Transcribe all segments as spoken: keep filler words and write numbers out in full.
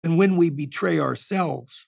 and when we betray ourselves.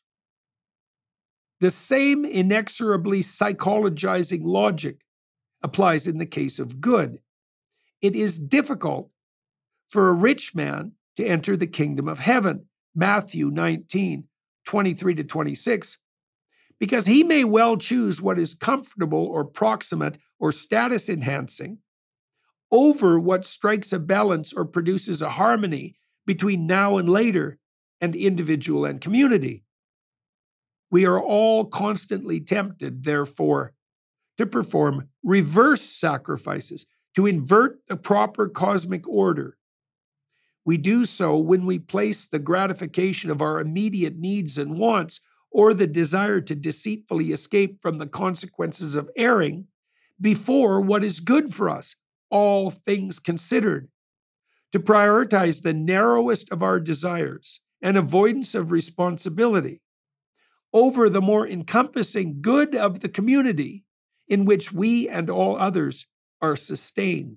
The same inexorably psychologizing logic applies in the case of good. It is difficult for a rich man to enter the kingdom of heaven, Matthew nineteen, twenty-three to twenty-six, because he may well choose what is comfortable or proximate or status enhancing over what strikes a balance or produces a harmony between now and later and individual and community. We are all constantly tempted, therefore, to perform reverse sacrifices, to invert the proper cosmic order. We do so when we place the gratification of our immediate needs and wants, or the desire to deceitfully escape from the consequences of erring, before what is good for us, all things considered. To prioritize the narrowest of our desires and avoidance of responsibility over the more encompassing good of the community in which we and all others are sustained.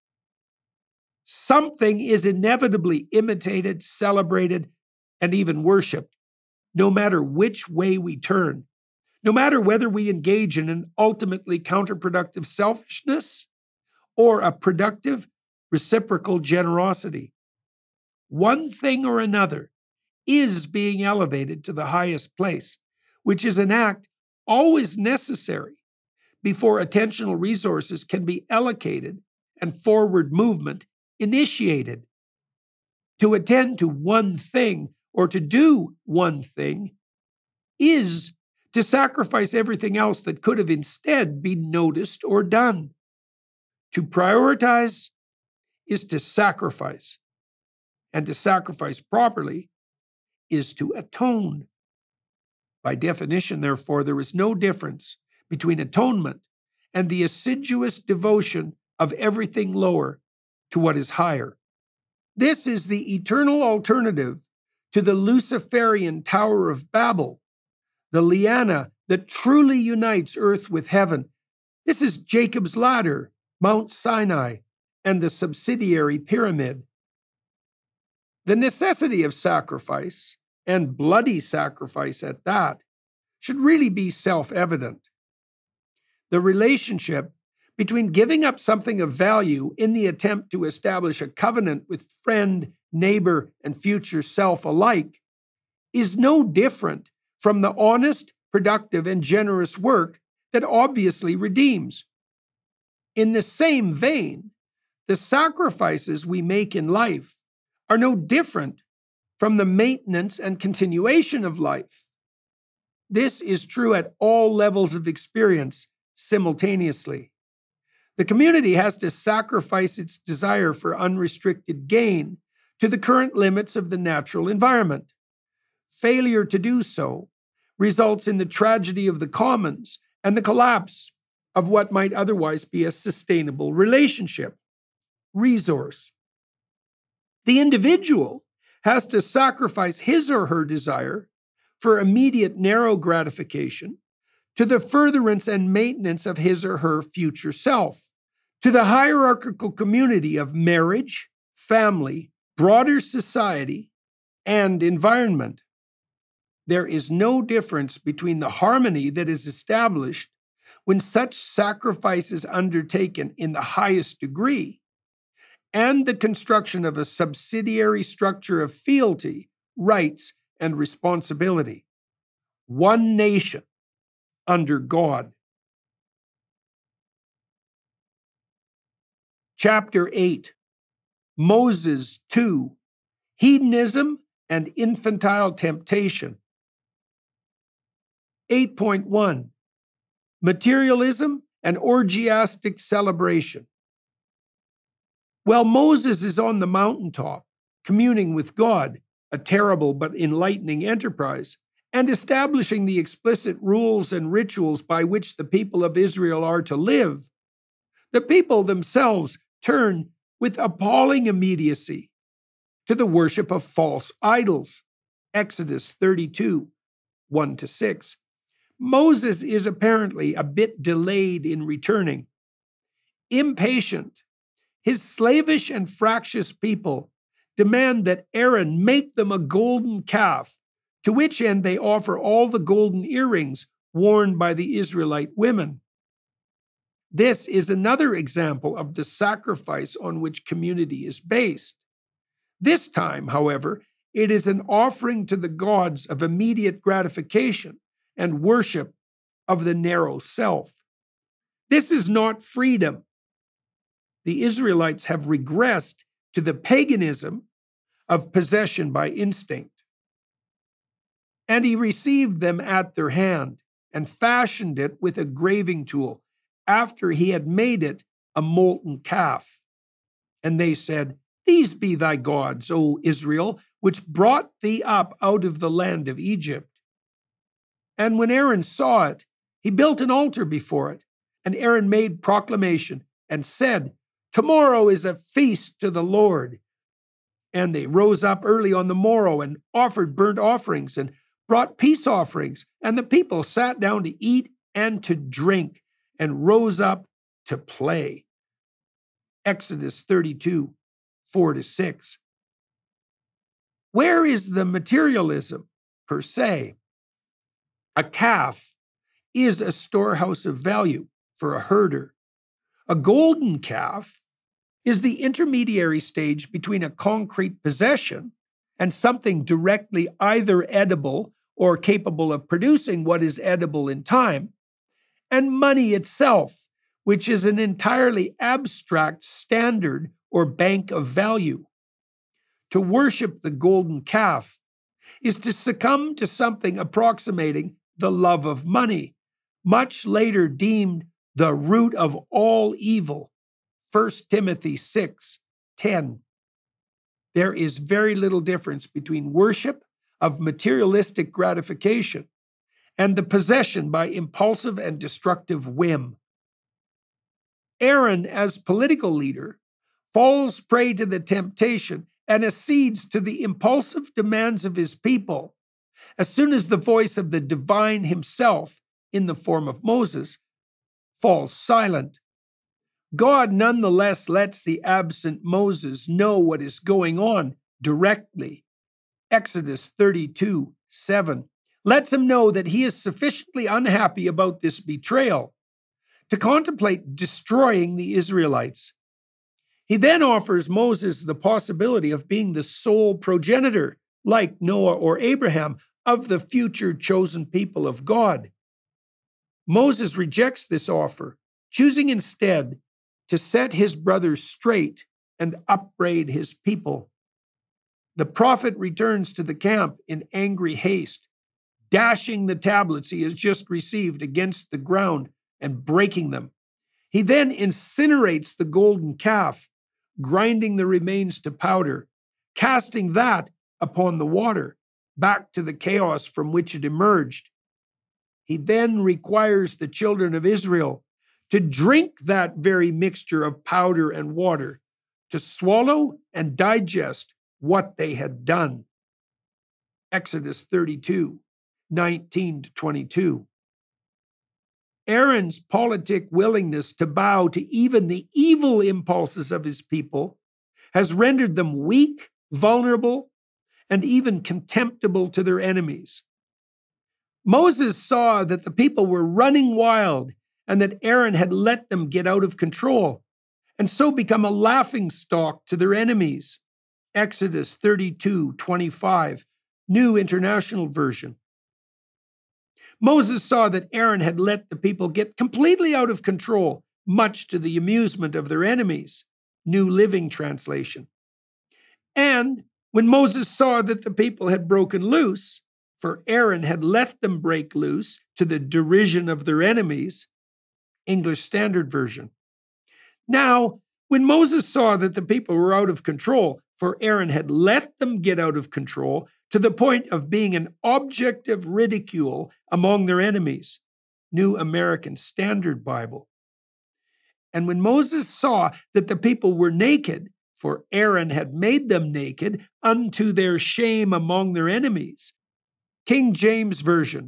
Something is inevitably imitated, celebrated, and even worshiped, no matter which way we turn, no matter whether we engage in an ultimately counterproductive selfishness or a productive reciprocal generosity. One thing or another is being elevated to the highest place, which is an act always necessary before attentional resources can be allocated and forward movement initiated. To attend to one thing or to do one thing is to sacrifice everything else that could have instead been noticed or done. To prioritize is to sacrifice, and to sacrifice properly is to atone. By definition, therefore, there is no difference between atonement and the assiduous devotion of everything lower to what is higher. This is the eternal alternative to the Luciferian Tower of Babel, the liana that truly unites earth with heaven. This is Jacob's ladder, Mount Sinai, and the subsidiary pyramid. The necessity of sacrifice, and bloody sacrifice at that, should really be self-evident. The relationship between giving up something of value in the attempt to establish a covenant with friend, neighbor, and future self alike is no different from the honest, productive, and generous work that obviously redeems. In the same vein, the sacrifices we make in life are no different from the maintenance and continuation of life. This is true at all levels of experience simultaneously. The community has to sacrifice its desire for unrestricted gain to the current limits of the natural environment. Failure to do so results in the tragedy of the commons and the collapse of what might otherwise be a sustainable relationship. Resource. The individual has to sacrifice his or her desire for immediate narrow gratification to the furtherance and maintenance of his or her future self, to the hierarchical community of marriage, family, broader society, and environment. There is no difference between the harmony that is established when such sacrifice is undertaken in the highest degree and the construction of a subsidiary structure of fealty, rights, and responsibility. One nation under God. Chapter eight, Moses two, Hedonism and Infantile Temptation. eight point one, Materialism and Orgiastic Celebration. While Moses is on the mountaintop, communing with God, a terrible but enlightening enterprise, and establishing the explicit rules and rituals by which the people of Israel are to live, the people themselves turn with appalling immediacy to the worship of false idols. Exodus thirty-two, one to six. Moses is apparently a bit delayed in returning. Impatient, his slavish and fractious people demand that Aaron make them a golden calf, to which end they offer all the golden earrings worn by the Israelite women. This is another example of the sacrifice on which community is based. This time, however, it is an offering to the gods of immediate gratification and worship of the narrow self. This is not freedom. The Israelites have regressed to the paganism of possession by instinct. And he received them at their hand and fashioned it with a graving tool after he had made it a molten calf. And they said, These be thy gods, O Israel, which brought thee up out of the land of Egypt. And when Aaron saw it, he built an altar before it. And Aaron made proclamation and said, Tomorrow is a feast to the Lord. And they rose up early on the morrow and offered burnt offerings and brought peace offerings. And the people sat down to eat and to drink and rose up to play. Exodus thirty-two, four to six. Where is the materialism per se? A calf is a storehouse of value for a herder. A golden calf is the intermediary stage between a concrete possession and something directly either edible or capable of producing what is edible in time, and money itself, which is an entirely abstract standard or bank of value. To worship the golden calf is to succumb to something approximating the love of money, much later deemed the root of all evil. First Timothy six ten. There is very little difference between worship of materialistic gratification and the possession by impulsive and destructive whim. Aaron, as political leader, falls prey to the temptation and accedes to the impulsive demands of his people as soon as the voice of the divine himself, in the form of Moses, falls silent. God nonetheless lets the absent Moses know what is going on directly. Exodus thirty-two, seven. Lets him know that he is sufficiently unhappy about this betrayal to contemplate destroying the Israelites. He then offers Moses the possibility of being the sole progenitor, like Noah or Abraham, of the future chosen people of God. Moses rejects this offer, choosing instead to set his brothers straight and upbraid his people. The prophet returns to the camp in angry haste, dashing the tablets he has just received against the ground and breaking them. He then incinerates the golden calf, grinding the remains to powder, casting that upon the water, back to the chaos from which it emerged. He then requires the children of Israel to drink that very mixture of powder and water, to swallow and digest what they had done. Exodus thirty-two, nineteen to twenty-two. Aaron's politic willingness to bow to even the evil impulses of his people has rendered them weak, vulnerable, and even contemptible to their enemies. Moses saw that the people were running wild and that Aaron had let them get out of control and so become a laughingstock to their enemies. Exodus thirty-two, twenty-five, New International Version. Moses saw that Aaron had let the people get completely out of control, much to the amusement of their enemies. New Living Translation. And when Moses saw that the people had broken loose, for Aaron had let them break loose to the derision of their enemies, English Standard Version. Now, when Moses saw that the people were out of control, for Aaron had let them get out of control to the point of being an object of ridicule among their enemies, New American Standard Bible. And when Moses saw that the people were naked, for Aaron had made them naked unto their shame among their enemies, King James Version.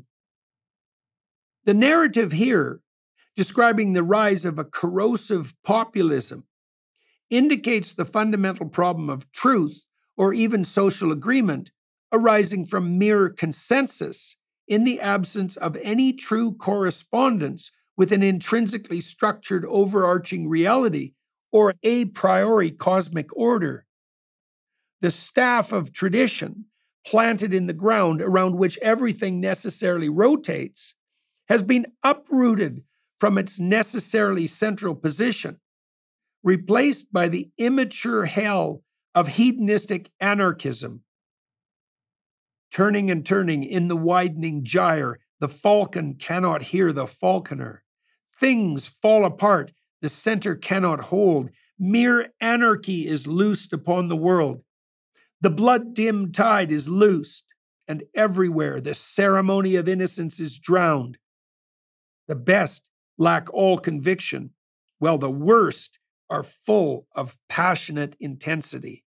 The narrative here, describing the rise of a corrosive populism, indicates the fundamental problem of truth or even social agreement arising from mere consensus in the absence of any true correspondence with an intrinsically structured overarching reality or a priori cosmic order. The staff of tradition, planted in the ground around which everything necessarily rotates, has been uprooted from its necessarily central position, replaced by the immature hell of hedonistic anarchism. Turning and turning in the widening gyre, the falcon cannot hear the falconer. Things fall apart, the center cannot hold. Mere anarchy is loosed upon the world. The blood-dimmed tide is loosed, and everywhere the ceremony of innocence is drowned. The best lack all conviction, while the worst are full of passionate intensity.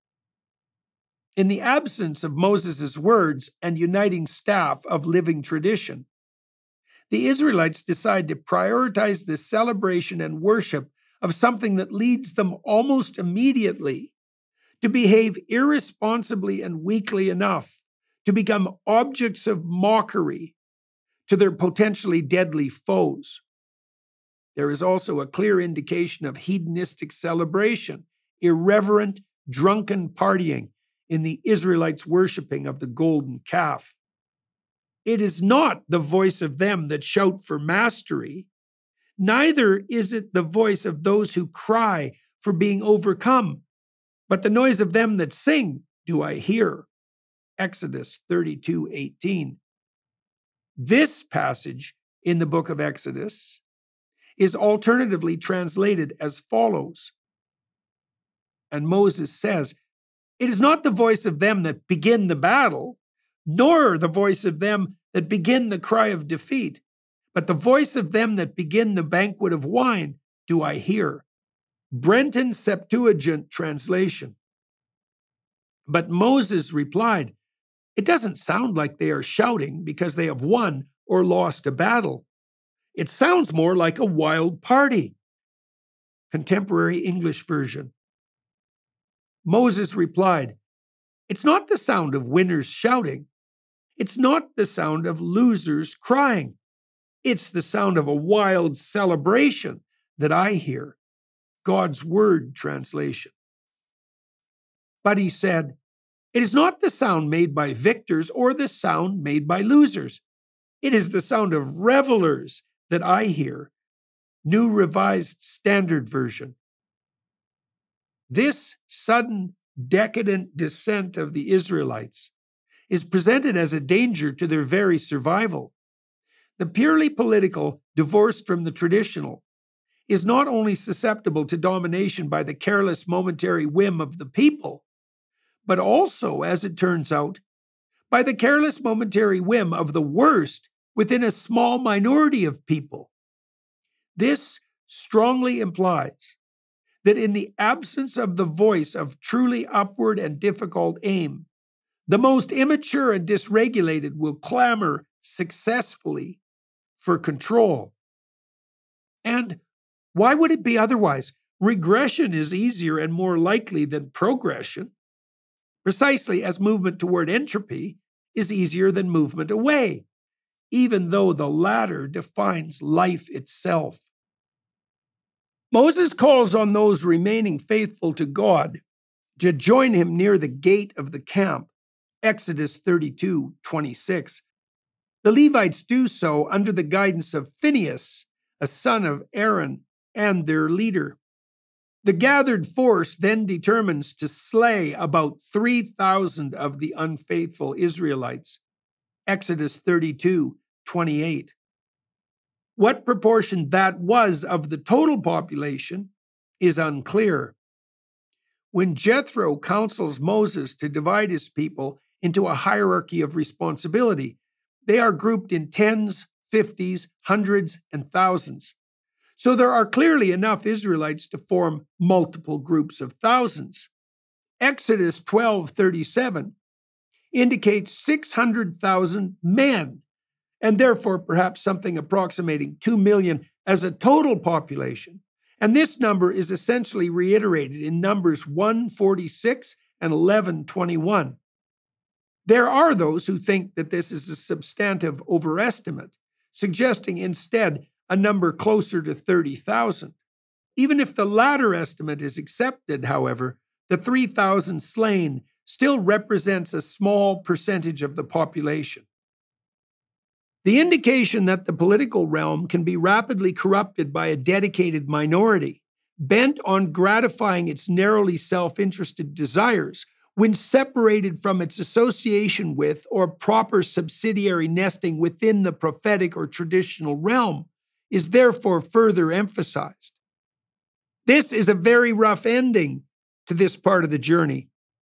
In the absence of Moses' words and uniting staff of living tradition, the Israelites decide to prioritize the celebration and worship of something that leads them almost immediately to behave irresponsibly and weakly enough to become objects of mockery to their potentially deadly foes. There is also a clear indication of hedonistic celebration, irreverent, drunken partying in the Israelites' worshiping of the golden calf. It is not the voice of them that shout for mastery, neither is it the voice of those who cry for being overcome, but the noise of them that sing do I hear. Exodus thirty-two eighteen. This passage in the book of Exodus is alternatively translated as follows. And Moses says, "It is not the voice of them that begin the battle, nor the voice of them that begin the cry of defeat, but the voice of them that begin the banquet of wine do I hear." Brenton Septuagint translation. But Moses replied, "It doesn't sound like they are shouting because they have won or lost a battle. It sounds more like a wild party." Contemporary English version. Moses replied, "It's not the sound of winners shouting. It's not the sound of losers crying. It's the sound of a wild celebration that I hear." God's Word translation. But he said, "It is not the sound made by victors or the sound made by losers. It is the sound of revelers that I hear." New Revised Standard Version. This sudden, decadent descent of the Israelites is presented as a danger to their very survival. The purely political, divorced from the traditional, is not only susceptible to domination by the careless momentary whim of the people, but also, as it turns out, by the careless momentary whim of the worst within a small minority of people. This strongly implies that in the absence of the voice of truly upward and difficult aim, the most immature and dysregulated will clamor successfully for control. And why would it be otherwise? Regression is easier and more likely than progression, precisely as movement toward entropy is easier than movement away, even though the latter defines life itself. Moses calls on those remaining faithful to God to join him near the gate of the camp, Exodus thirty-two twenty-six. The Levites do so under the guidance of Phinehas, a son of Aaron, and their leader. The gathered force then determines to slay about three thousand of the unfaithful Israelites, Exodus thirty-two twenty-eight. What proportion that was of the total population is unclear. When Jethro counsels Moses to divide his people into a hierarchy of responsibility, they are grouped in tens, fifties, hundreds, and thousands. So there are clearly enough Israelites to form multiple groups of thousands. Exodus twelve thirty-seven indicates six hundred thousand men, and therefore perhaps something approximating two million as a total population. And this number is essentially reiterated in Numbers one forty-six and eleven twenty-one. There are those who think that this is a substantive overestimate, suggesting instead a number closer to thirty thousand. Even if the latter estimate is accepted, however, the three thousand slain still represents a small percentage of the population. The indication that the political realm can be rapidly corrupted by a dedicated minority, bent on gratifying its narrowly self-interested desires, when separated from its association with or proper subsidiary nesting within the prophetic or traditional realm, is therefore further emphasized. This is a very rough ending to this part of the journey.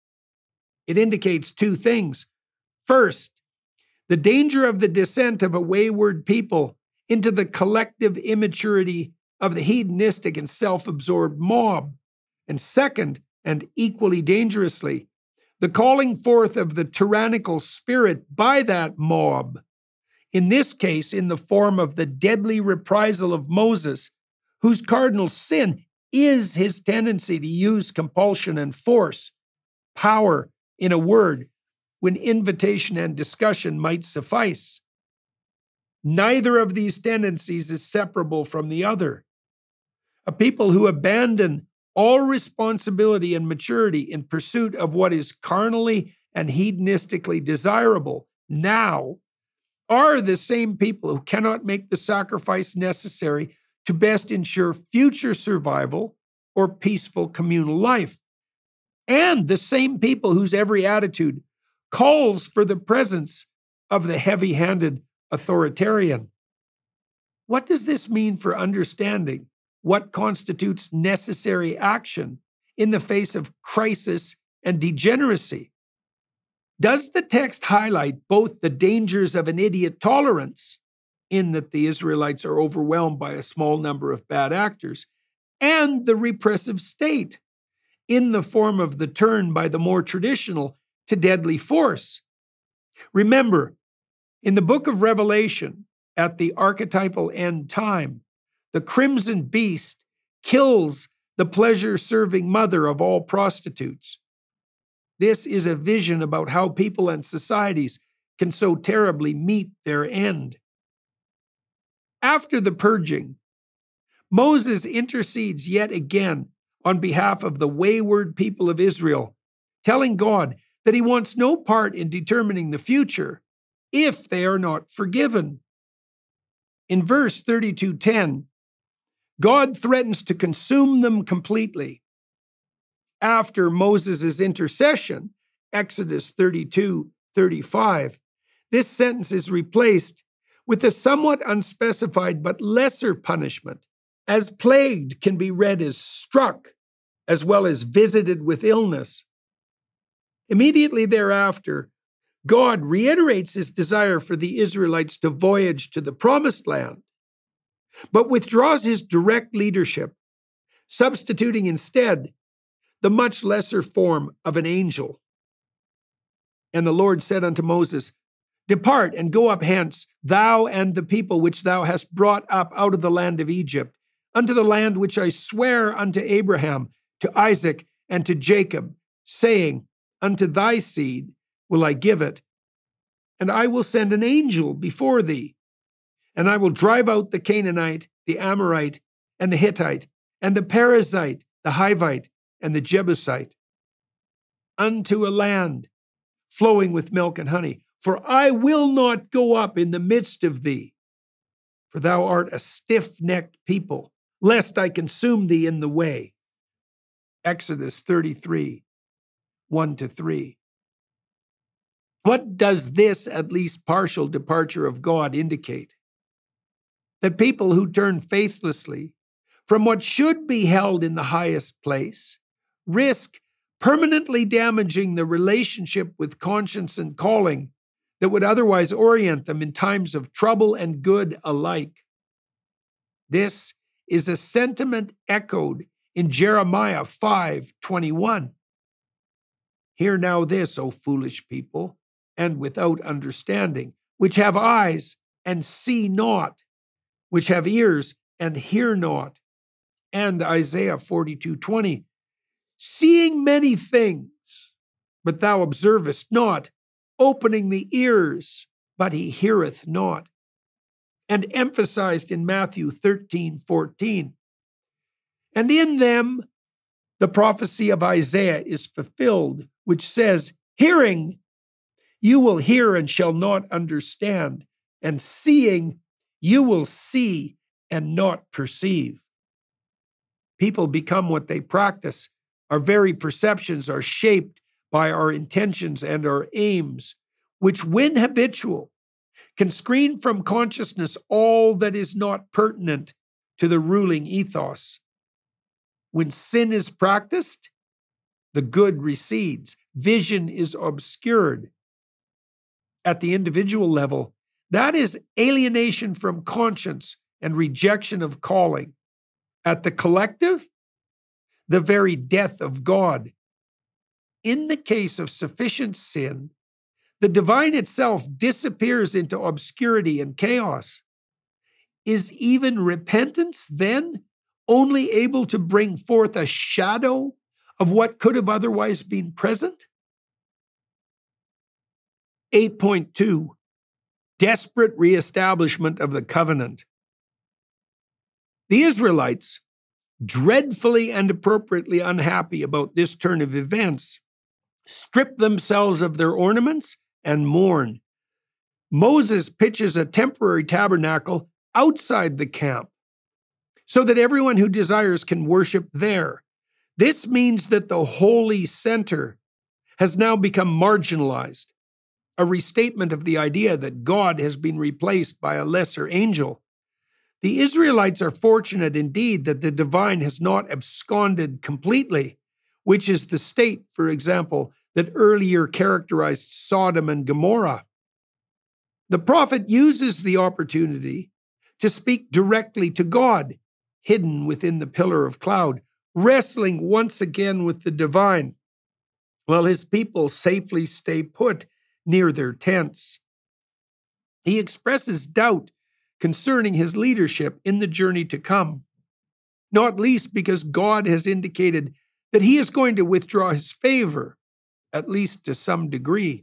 It indicates two things. First, the danger of the descent of a wayward people into the collective immaturity of the hedonistic and self-absorbed mob. And second, and equally dangerously, the calling forth of the tyrannical spirit by that mob, in this case in the form of the deadly reprisal of Moses, whose cardinal sin is his tendency to use compulsion and force, power, in a word, when invitation and discussion might suffice. Neither of these tendencies is separable from the other. A people who abandon all responsibility and maturity in pursuit of what is carnally and hedonistically desirable now are the same people who cannot make the sacrifice necessary to best ensure future survival or peaceful communal life, and the same people whose every attitude calls for the presence of the heavy-handed authoritarian. What does this mean for understanding what constitutes necessary action in the face of crisis and degeneracy? Does the text highlight both the dangers of an idiot tolerance, in that the Israelites are overwhelmed by a small number of bad actors, and the repressive state, in the form of the turn by the more traditional to deadly force? Remember, in the book of Revelation, at the archetypal end time, the crimson beast kills the pleasure-serving mother of all prostitutes. This is a vision about how people and societies can so terribly meet their end. After the purging, Moses intercedes yet again on behalf of the wayward people of Israel, telling God that he wants no part in determining the future if they are not forgiven. In verse thirty-two ten, God threatens to consume them completely. After Moses' intercession, Exodus thirty-two thirty-five, this sentence is replaced with a somewhat unspecified but lesser punishment, as plagued can be read as struck, as well as visited with illness. Immediately thereafter, God reiterates his desire for the Israelites to voyage to the Promised Land, but withdraws his direct leadership, substituting instead the much lesser form of an angel. And the Lord said unto Moses, Depart and go up hence, thou and the people which thou hast brought up out of the land of Egypt, unto the land which I swear unto Abraham, to Isaac, and to Jacob, saying, Unto thy seed will I give it, and I will send an angel before thee, and I will drive out the Canaanite, the Amorite, and the Hittite, and the Perizzite, the Hivite, and the Jebusite, unto a land flowing with milk and honey. For I will not go up in the midst of thee, for thou art a stiff-necked people, lest I consume thee in the way. Exodus thirty-three, one to three. What does this, at least partial departure of God indicate? That people who turn faithlessly from what should be held in the highest place risk permanently damaging the relationship with conscience and calling that would otherwise orient them in times of trouble and good alike. This is a sentiment echoed in Jeremiah five twenty-one. Hear now this, O foolish people, and without understanding, which have eyes and see not, which have ears and hear not. And Isaiah forty-two twenty, seeing many things, but thou observest not, opening the ears, but he heareth not. And emphasized in Matthew thirteen fourteen. And in them the prophecy of Isaiah is fulfilled, which says, hearing, you will hear and shall not understand, and seeing, you will see and not perceive. People become what they practice. Our very perceptions are shaped by our intentions and our aims, which, when habitual, can screen from consciousness all that is not pertinent to the ruling ethos. When sin is practiced, the good recedes, vision is obscured. At the individual level, that is alienation from conscience and rejection of calling. At the collective, the very death of God. In the case of sufficient sin, the divine itself disappears into obscurity and chaos. Is even repentance then only able to bring forth a shadow of what could have otherwise been present? eight point two. Desperate reestablishment of the covenant. The Israelites, dreadfully and appropriately unhappy about this turn of events, strip themselves of their ornaments and mourn. Moses pitches a temporary tabernacle outside the camp so that everyone who desires can worship there. This means that the holy center has now become marginalized, a restatement of the idea that God has been replaced by a lesser angel. The Israelites are fortunate indeed that the divine has not absconded completely, which is the state, for example, that earlier characterized Sodom and Gomorrah. The prophet uses the opportunity to speak directly to God, hidden within the pillar of cloud, wrestling once again with the divine, while his people safely stay put near their tents. He expresses doubt concerning his leadership in the journey to come, not least because God has indicated that he is going to withdraw his favor, at least to some degree.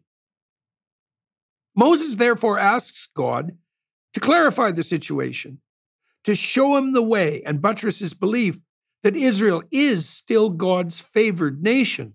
Moses therefore asks God to clarify the situation, to show him the way and buttress his belief that Israel is still God's favored nation.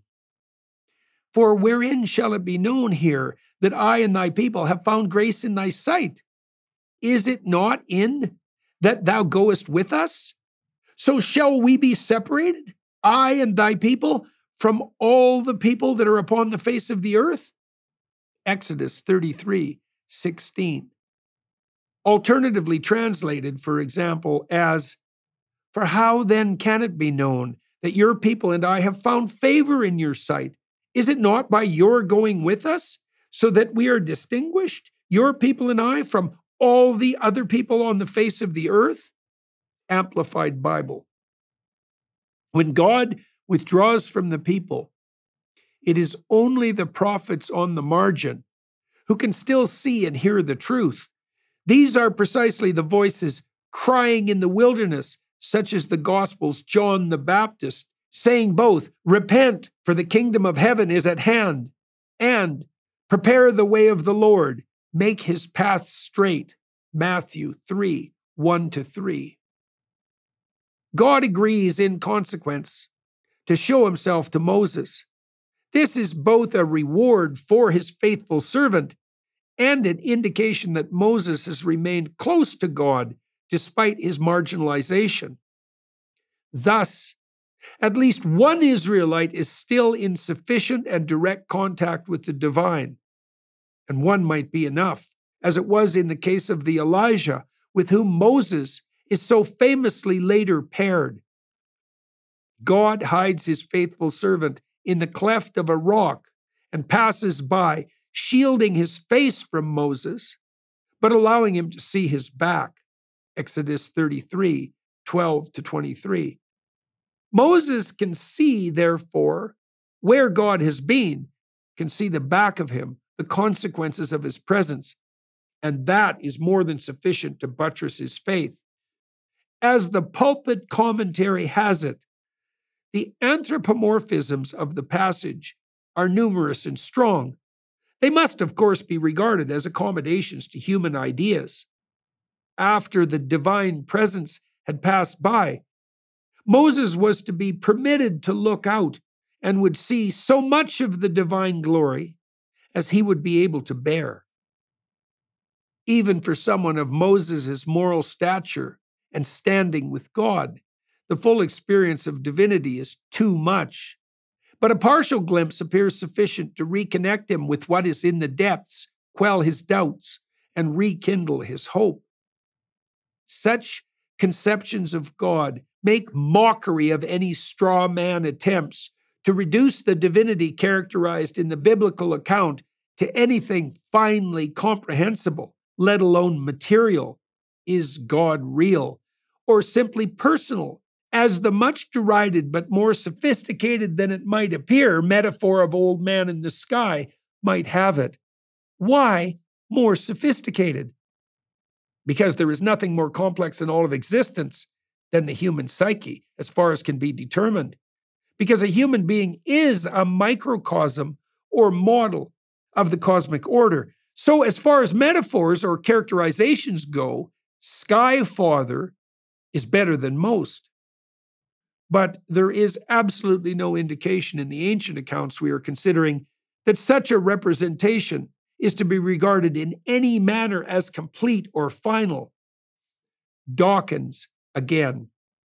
For wherein shall it be known here that I and thy people have found grace in thy sight? Is it not in that thou goest with us? So shall we be separated, I and thy people, from all the people that are upon the face of the earth? Exodus thirty-three sixteen. Alternatively translated, for example, as, for how then can it be known that your people and I have found favor in your sight? Is it not by your going with us, so that we are distinguished, your people and I, from all the other people on the face of the earth? Amplified Bible. When God withdraws from the people, it is only the prophets on the margin who can still see and hear the truth. These are precisely the voices crying in the wilderness, such as the Gospels, John the Baptist, saying both, repent, for the kingdom of heaven is at hand, and prepare the way of the Lord, make his path straight. Matthew three, one to three. God agrees in consequence to show himself to Moses. This is both a reward for his faithful servant and an indication that Moses has remained close to God despite his marginalization. Thus, at least one Israelite is still in sufficient and direct contact with the divine, and one might be enough, as it was in the case of the Elijah, with whom Moses is so famously later paired. God hides his faithful servant in the cleft of a rock and passes by, shielding his face from Moses, but allowing him to see his back. Exodus thirty-three, twelve to twenty-three. Moses can see, therefore, where God has been, can see the back of him, the consequences of his presence, and that is more than sufficient to buttress his faith. As the pulpit commentary has it, the anthropomorphisms of the passage are numerous and strong. They must, of course, be regarded as accommodations to human ideas. After the divine presence had passed by, Moses was to be permitted to look out and would see so much of the divine glory as he would be able to bear. Even for someone of Moses' moral stature and standing with God, the full experience of divinity is too much. But a partial glimpse appears sufficient to reconnect him with what is in the depths, quell his doubts, and rekindle his hope. Such conceptions of God make mockery of any straw man attempts to reduce the divinity characterized in the biblical account to anything finely comprehensible, let alone material. Is God real, or simply personal, as the much derided but more sophisticated than it might appear metaphor of old man in the sky might have it? Why more sophisticated? Because there is nothing more complex in all of existence than the human psyche, as far as can be determined. Because a human being is a microcosm or model of the cosmic order. So, as far as metaphors or characterizations go, Sky Father is better than most. But there is absolutely no indication in the ancient accounts we are considering that such a representation is to be regarded in any manner as complete or final. Dawkins, again.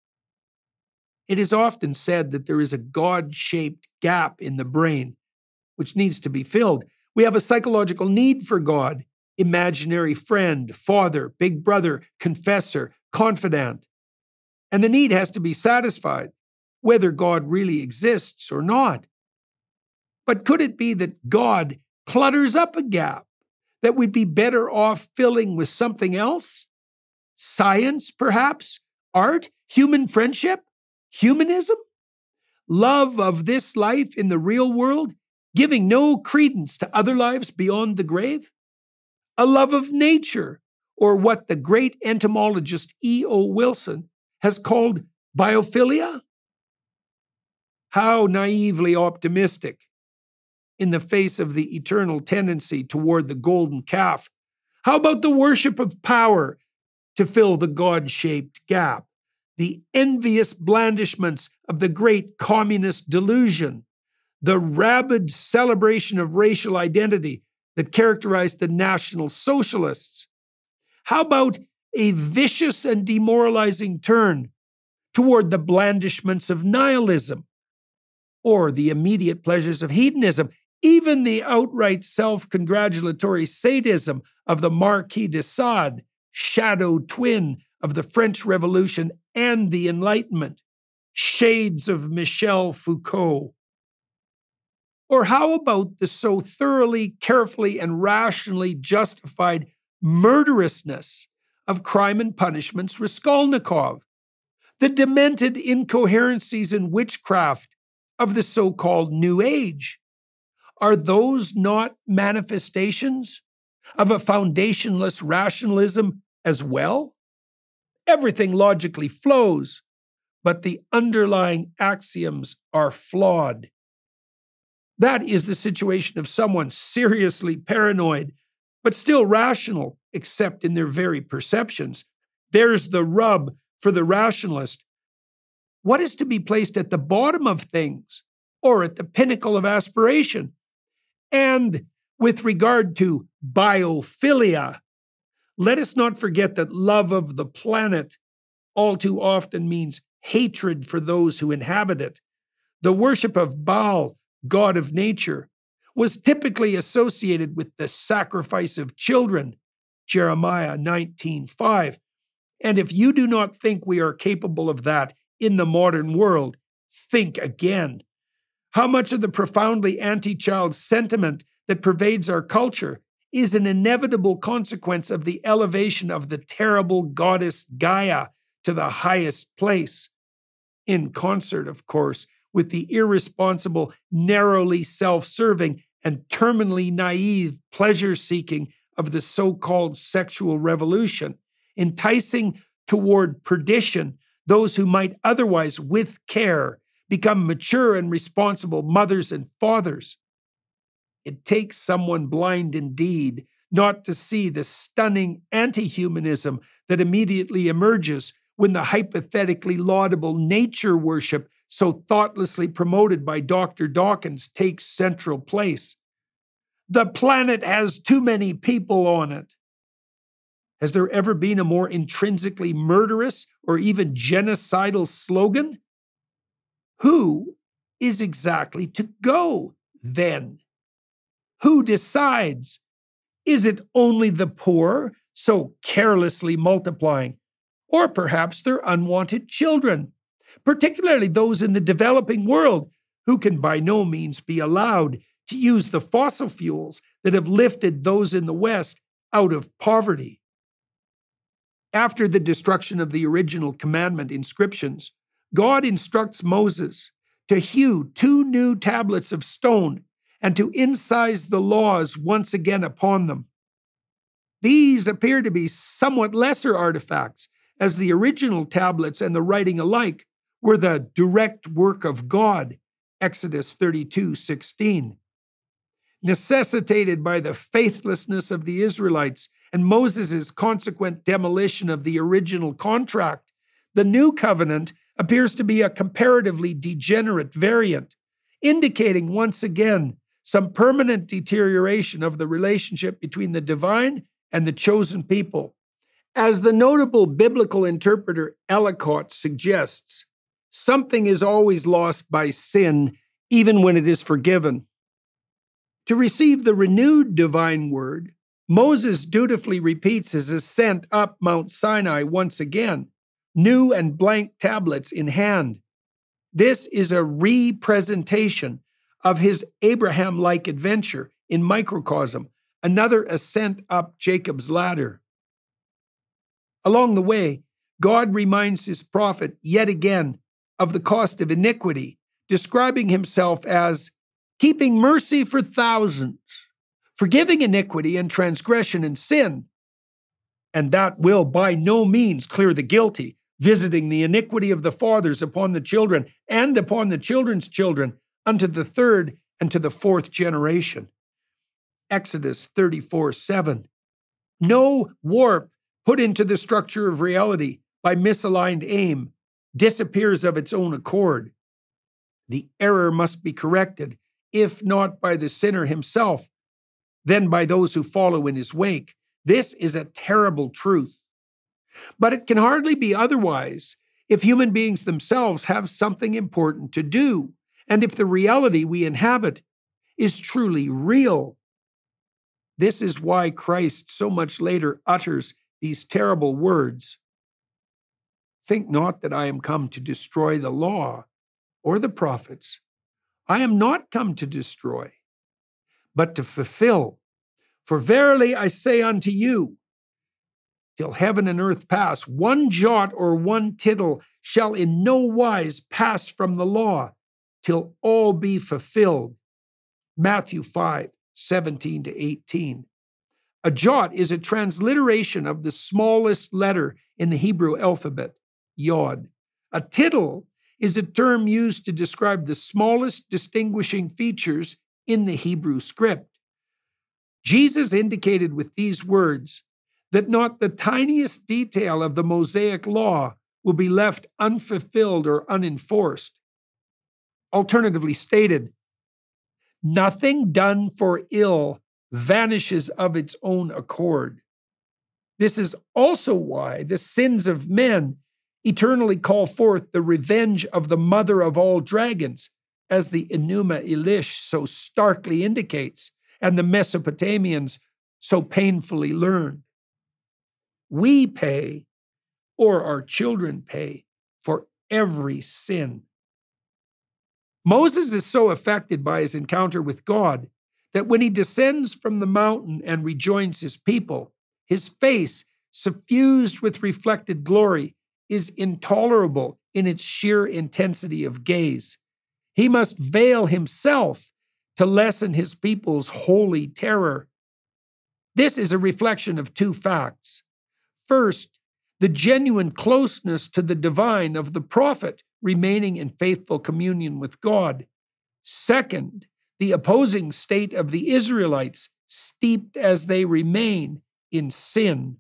It is often said that there is a God-shaped gap in the brain which needs to be filled. We have a psychological need for God, imaginary friend, father, big brother, confessor, confidant. And the need has to be satisfied, whether God really exists or not. But could it be that God clutters up a gap that we'd be better off filling with something else? Science, perhaps? Art? Human friendship? Humanism? Love of this life in the real world, giving no credence to other lives beyond the grave? A love of nature, or what the great entomologist E O Wilson has called biophilia? How naively optimistic in the face of the eternal tendency toward the golden calf. How about the worship of power to fill the God-shaped gap? The envious blandishments of the great communist delusion, the rabid celebration of racial identity that characterized the National Socialists. How about a vicious and demoralizing turn toward the blandishments of nihilism, or the immediate pleasures of hedonism, even the outright self-congratulatory sadism of the Marquis de Sade, shadow twin of the French Revolution and the Enlightenment, shades of Michel Foucault? Or how about the so thoroughly, carefully, and rationally justified murderousness of Crime and Punishment's Raskolnikov? The demented incoherencies in witchcraft of the so-called New Age? Are those not manifestations of a foundationless rationalism as well? Everything logically flows, but the underlying axioms are flawed. That is the situation of someone seriously paranoid, but still rational, except in their very perceptions. There's the rub for the rationalist. What is to be placed at the bottom of things, or at the pinnacle of aspiration? And with regard to biophilia, let us not forget that love of the planet all too often means hatred for those who inhabit it. The worship of Baal, god of nature, was typically associated with the sacrifice of children, Jeremiah nineteen five. And if you do not think we are capable of that in the modern world, think again. How much of the profoundly anti-child sentiment that pervades our culture is an inevitable consequence of the elevation of the terrible goddess Gaia to the highest place, in concert, of course, with the irresponsible, narrowly self-serving, and terminally naive pleasure-seeking of the so-called sexual revolution, enticing toward perdition those who might otherwise, with care, become mature and responsible mothers and fathers. It takes someone blind indeed not to see the stunning anti-humanism that immediately emerges when the hypothetically laudable nature worship so thoughtlessly promoted by Doctor Dawkins takes central place. The planet has too many people on it. Has there ever been a more intrinsically murderous or even genocidal slogan? Who is exactly to go then? Who decides? Is it only the poor, so carelessly multiplying? Or perhaps their unwanted children, particularly those in the developing world, who can by no means be allowed to use the fossil fuels that have lifted those in the West out of poverty. After the destruction of the original commandment inscriptions, God instructs Moses to hew two new tablets of stone and to incise the laws once again upon them. These appear to be somewhat lesser artifacts, as the original tablets and the writing alike were the direct work of God, Exodus thirty-two sixteen. Necessitated by the faithlessness of the Israelites and Moses' consequent demolition of the original contract, the new covenant appears to be a comparatively degenerate variant, indicating once again some permanent deterioration of the relationship between the divine and the chosen people. As the notable biblical interpreter Ellicott suggests, something is always lost by sin, even when it is forgiven. To receive the renewed divine word, Moses dutifully repeats his ascent up Mount Sinai once again, new and blank tablets in hand. This is a re-presentation of his Abraham-like adventure in microcosm, another ascent up Jacob's ladder. Along the way, God reminds his prophet yet again of the cost of iniquity, describing himself as keeping mercy for thousands, forgiving iniquity and transgression and sin, and that will by no means clear the guilty, visiting the iniquity of the fathers upon the children and upon the children's children unto the third and to the fourth generation. Exodus thirty-four seven. No warp put into the structure of reality by misaligned aim disappears of its own accord. The error must be corrected, if not by the sinner himself, then by those who follow in his wake. This is a terrible truth. But it can hardly be otherwise if human beings themselves have something important to do, and if the reality we inhabit is truly real. This is why Christ so much later utters these terrible words. Think not that I am come to destroy the law or the prophets. I am not come to destroy, but to fulfill. For verily I say unto you, till heaven and earth pass, one jot or one tittle shall in no wise pass from the law, till all be fulfilled. Matthew five seventeen to eighteen. A jot is a transliteration of the smallest letter in the Hebrew alphabet, yod. A tittle is a term used to describe the smallest distinguishing features in the Hebrew script. Jesus indicated with these words that not the tiniest detail of the Mosaic law will be left unfulfilled or unenforced. Alternatively stated, nothing done for ill vanishes of its own accord. This is also why the sins of men eternally call forth the revenge of the mother of all dragons, as the Enuma Elish so starkly indicates, and the Mesopotamians so painfully learned. We pay, or our children pay, for every sin. Moses is so affected by his encounter with God that when he descends from the mountain and rejoins his people, his face, suffused with reflected glory, is intolerable in its sheer intensity of gaze. He must veil himself to lessen his people's holy terror. This is a reflection of two facts. First, the genuine closeness to the divine of the prophet remaining in faithful communion with God. Second, the opposing state of the Israelites, steeped as they remain in sin.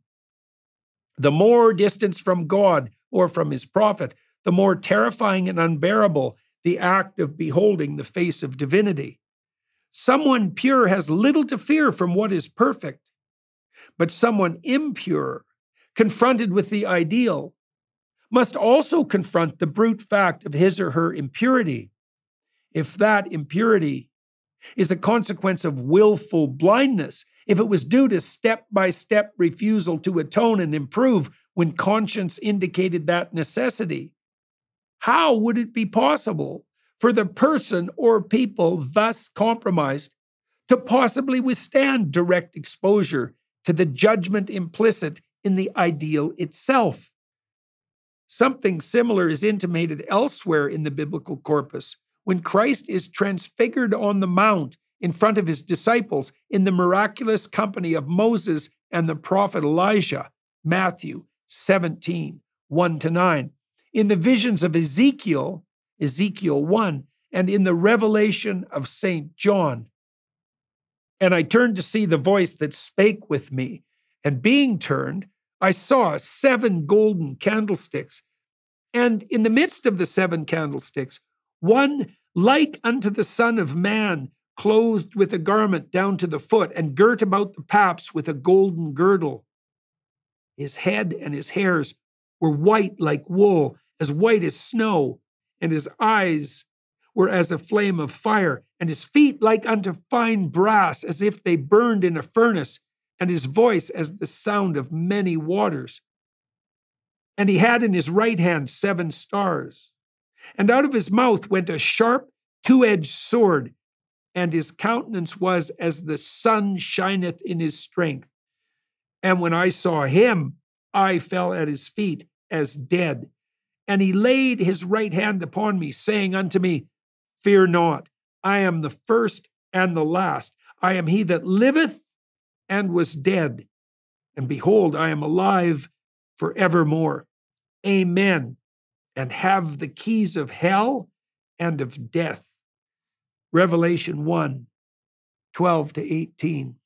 The more distance from God or from his prophet, the more terrifying and unbearable the act of beholding the face of divinity. Someone pure has little to fear from what is perfect, but someone impure, confronted with the ideal, must also confront the brute fact of his or her impurity. If that impurity is a consequence of willful blindness, if it was due to step-by-step refusal to atone and improve when conscience indicated that necessity, how would it be possible for the person or people thus compromised to possibly withstand direct exposure to the judgment implicit in the ideal itself? Something similar is intimated elsewhere in the biblical corpus when Christ is transfigured on the mount in front of his disciples in the miraculous company of Moses and the prophet Elijah, Matthew seventeen, one to nine, in the visions of Ezekiel, Ezekiel one, and in the revelation of Saint John. And I turned to see the voice that spake with me, and being turned, I saw seven golden candlesticks, and in the midst of the seven candlesticks, one like unto the Son of Man, clothed with a garment down to the foot, and girt about the paps with a golden girdle. His head and his hairs were white like wool, as white as snow, and his eyes were as a flame of fire, and his feet like unto fine brass, as if they burned in a furnace, and his voice as the sound of many waters. And he had in his right hand seven stars, and out of his mouth went a sharp two-edged sword, and his countenance was as the sun shineth in his strength. And when I saw him, I fell at his feet as dead. And he laid his right hand upon me, saying unto me, Fear not, I am the first and the last. I am he that liveth and was dead. And behold, I am alive forevermore. Amen. And have the keys of hell and of death. Revelation one, twelve to eighteen.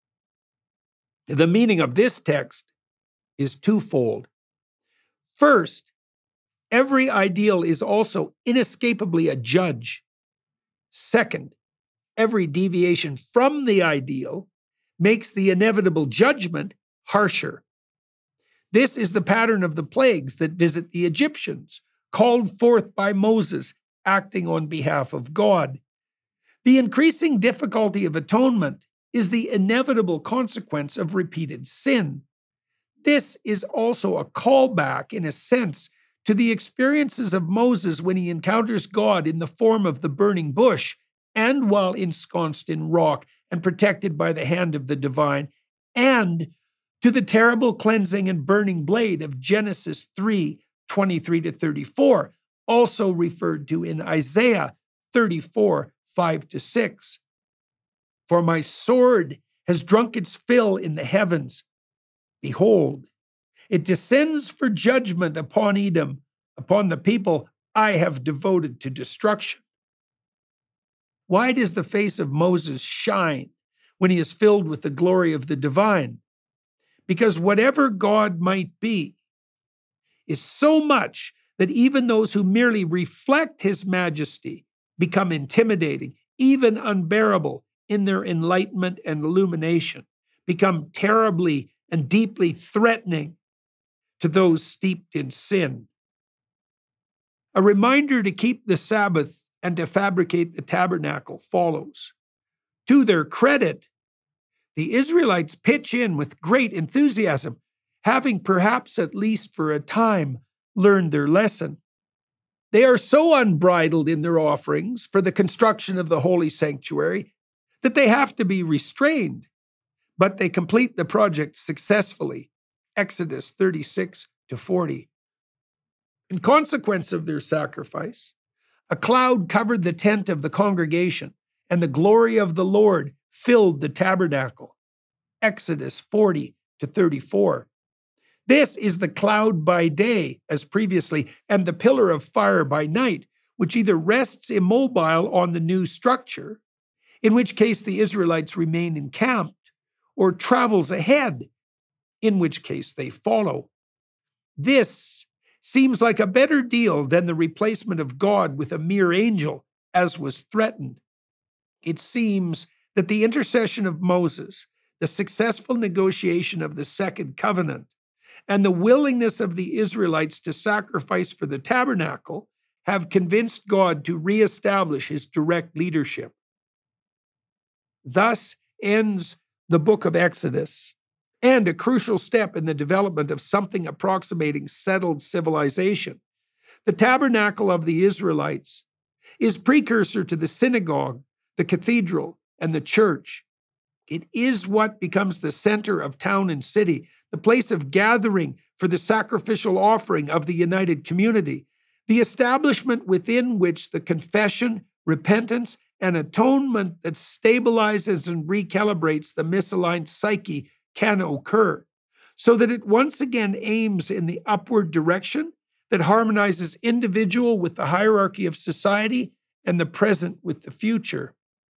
The meaning of this text is twofold. First, every ideal is also inescapably a judge. Second, every deviation from the ideal makes the inevitable judgment harsher. This is the pattern of the plagues that visit the Egyptians, called forth by Moses, acting on behalf of God. The increasing difficulty of atonement is the inevitable consequence of repeated sin. This is also a callback, in a sense, to the experiences of Moses when he encounters God in the form of the burning bush, and while ensconced in rock and protected by the hand of the divine, and to the terrible cleansing and burning blade of Genesis three, twenty-three to thirty-four, also referred to in Isaiah thirty-four, five to six. For my sword has drunk its fill in the heavens. Behold, it descends for judgment upon Edom, upon the people I have devoted to destruction. Why does the face of Moses shine when he is filled with the glory of the divine? Because whatever God might be is so much that even those who merely reflect his majesty become intimidating, even unbearable in their enlightenment and illumination, become terribly and deeply threatening to those steeped in sin. A reminder to keep the Sabbath and to fabricate the tabernacle follows. To their credit, the Israelites pitch in with great enthusiasm, having perhaps at least for a time learned their lesson. They are so unbridled in their offerings for the construction of the holy sanctuary that they have to be restrained, but they complete the project successfully. Exodus thirty-six to forty. In consequence of their sacrifice, a cloud covered the tent of the congregation, and the glory of the Lord filled the tabernacle. Exodus forty to thirty-four. This is the cloud by day, as previously, and the pillar of fire by night, which either rests immobile on the new structure, in which case the Israelites remain encamped, or travels ahead, in which case they follow. This seems like a better deal than the replacement of God with a mere angel, as was threatened. It seems that the intercession of Moses, the successful negotiation of the Second Covenant, and the willingness of the Israelites to sacrifice for the tabernacle have convinced God to reestablish his direct leadership. Thus ends the book of Exodus, and a crucial step in the development of something approximating settled civilization. The tabernacle of the Israelites is precursor to the synagogue, the cathedral, and the church. It is what becomes the center of town and city, the place of gathering for the sacrificial offering of the united community, the establishment within which the confession, repentance, and atonement that stabilizes and recalibrates the misaligned psyche can occur, so that it once again aims in the upward direction that harmonizes individual with the hierarchy of society and the present with the future.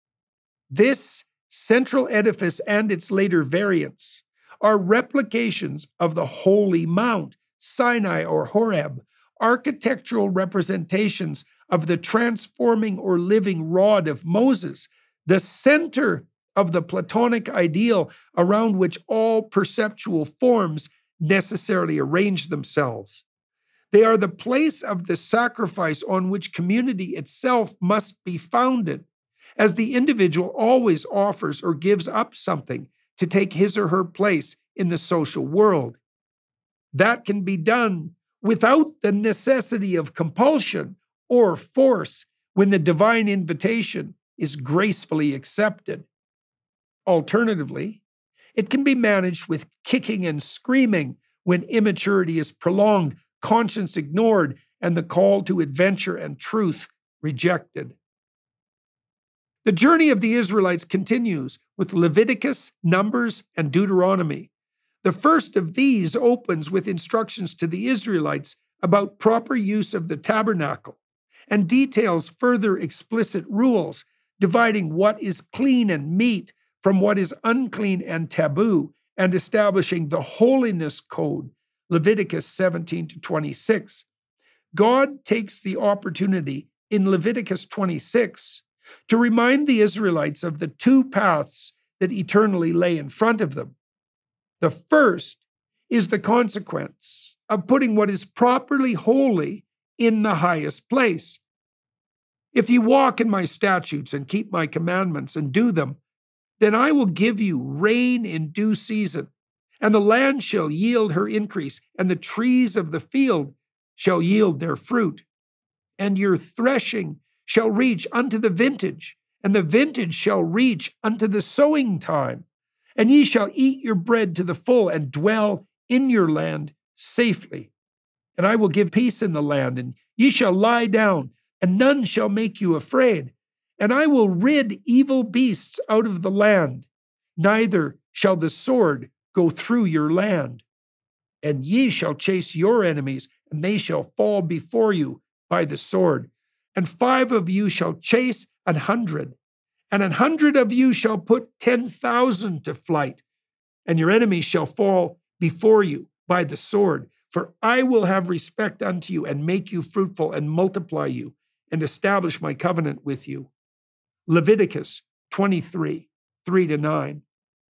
This central edifice and its later variants are replications of the Holy Mount, Sinai or Horeb, architectural representations of the transforming or living rod of Moses, the center of the Platonic ideal around which all perceptual forms necessarily arrange themselves. They are the place of the sacrifice on which community itself must be founded, as the individual always offers or gives up something to take his or her place in the social world. That can be done without the necessity of compulsion or force when the divine invitation is gracefully accepted. Alternatively, it can be managed with kicking and screaming when immaturity is prolonged, conscience ignored, and the call to adventure and truth rejected. The journey of the Israelites continues with Leviticus, Numbers, and Deuteronomy. The first of these opens with instructions to the Israelites about proper use of the tabernacle and details further explicit rules dividing what is clean and meat from what is unclean and taboo, and establishing the holiness code, Leviticus seventeen to twenty-six. God takes the opportunity in Leviticus twenty-six to remind the Israelites of the two paths that eternally lay in front of them. The first is the consequence of putting what is properly holy in the highest place. If you walk in my statutes and keep my commandments and do them, then I will give you rain in due season, and the land shall yield her increase, and the trees of the field shall yield their fruit. And your threshing shall reach unto the vintage, and the vintage shall reach unto the sowing time. And ye shall eat your bread to the full, and dwell in your land safely. And I will give peace in the land, and ye shall lie down, and none shall make you afraid. And I will rid evil beasts out of the land, neither shall the sword go through your land. And ye shall chase your enemies, and they shall fall before you by the sword. And five of you shall chase an hundred, and an hundred of you shall put ten thousand to flight, and your enemies shall fall before you by the sword. For I will have respect unto you, and make you fruitful, and multiply you, and establish my covenant with you. Leviticus twenty-three, three to nine.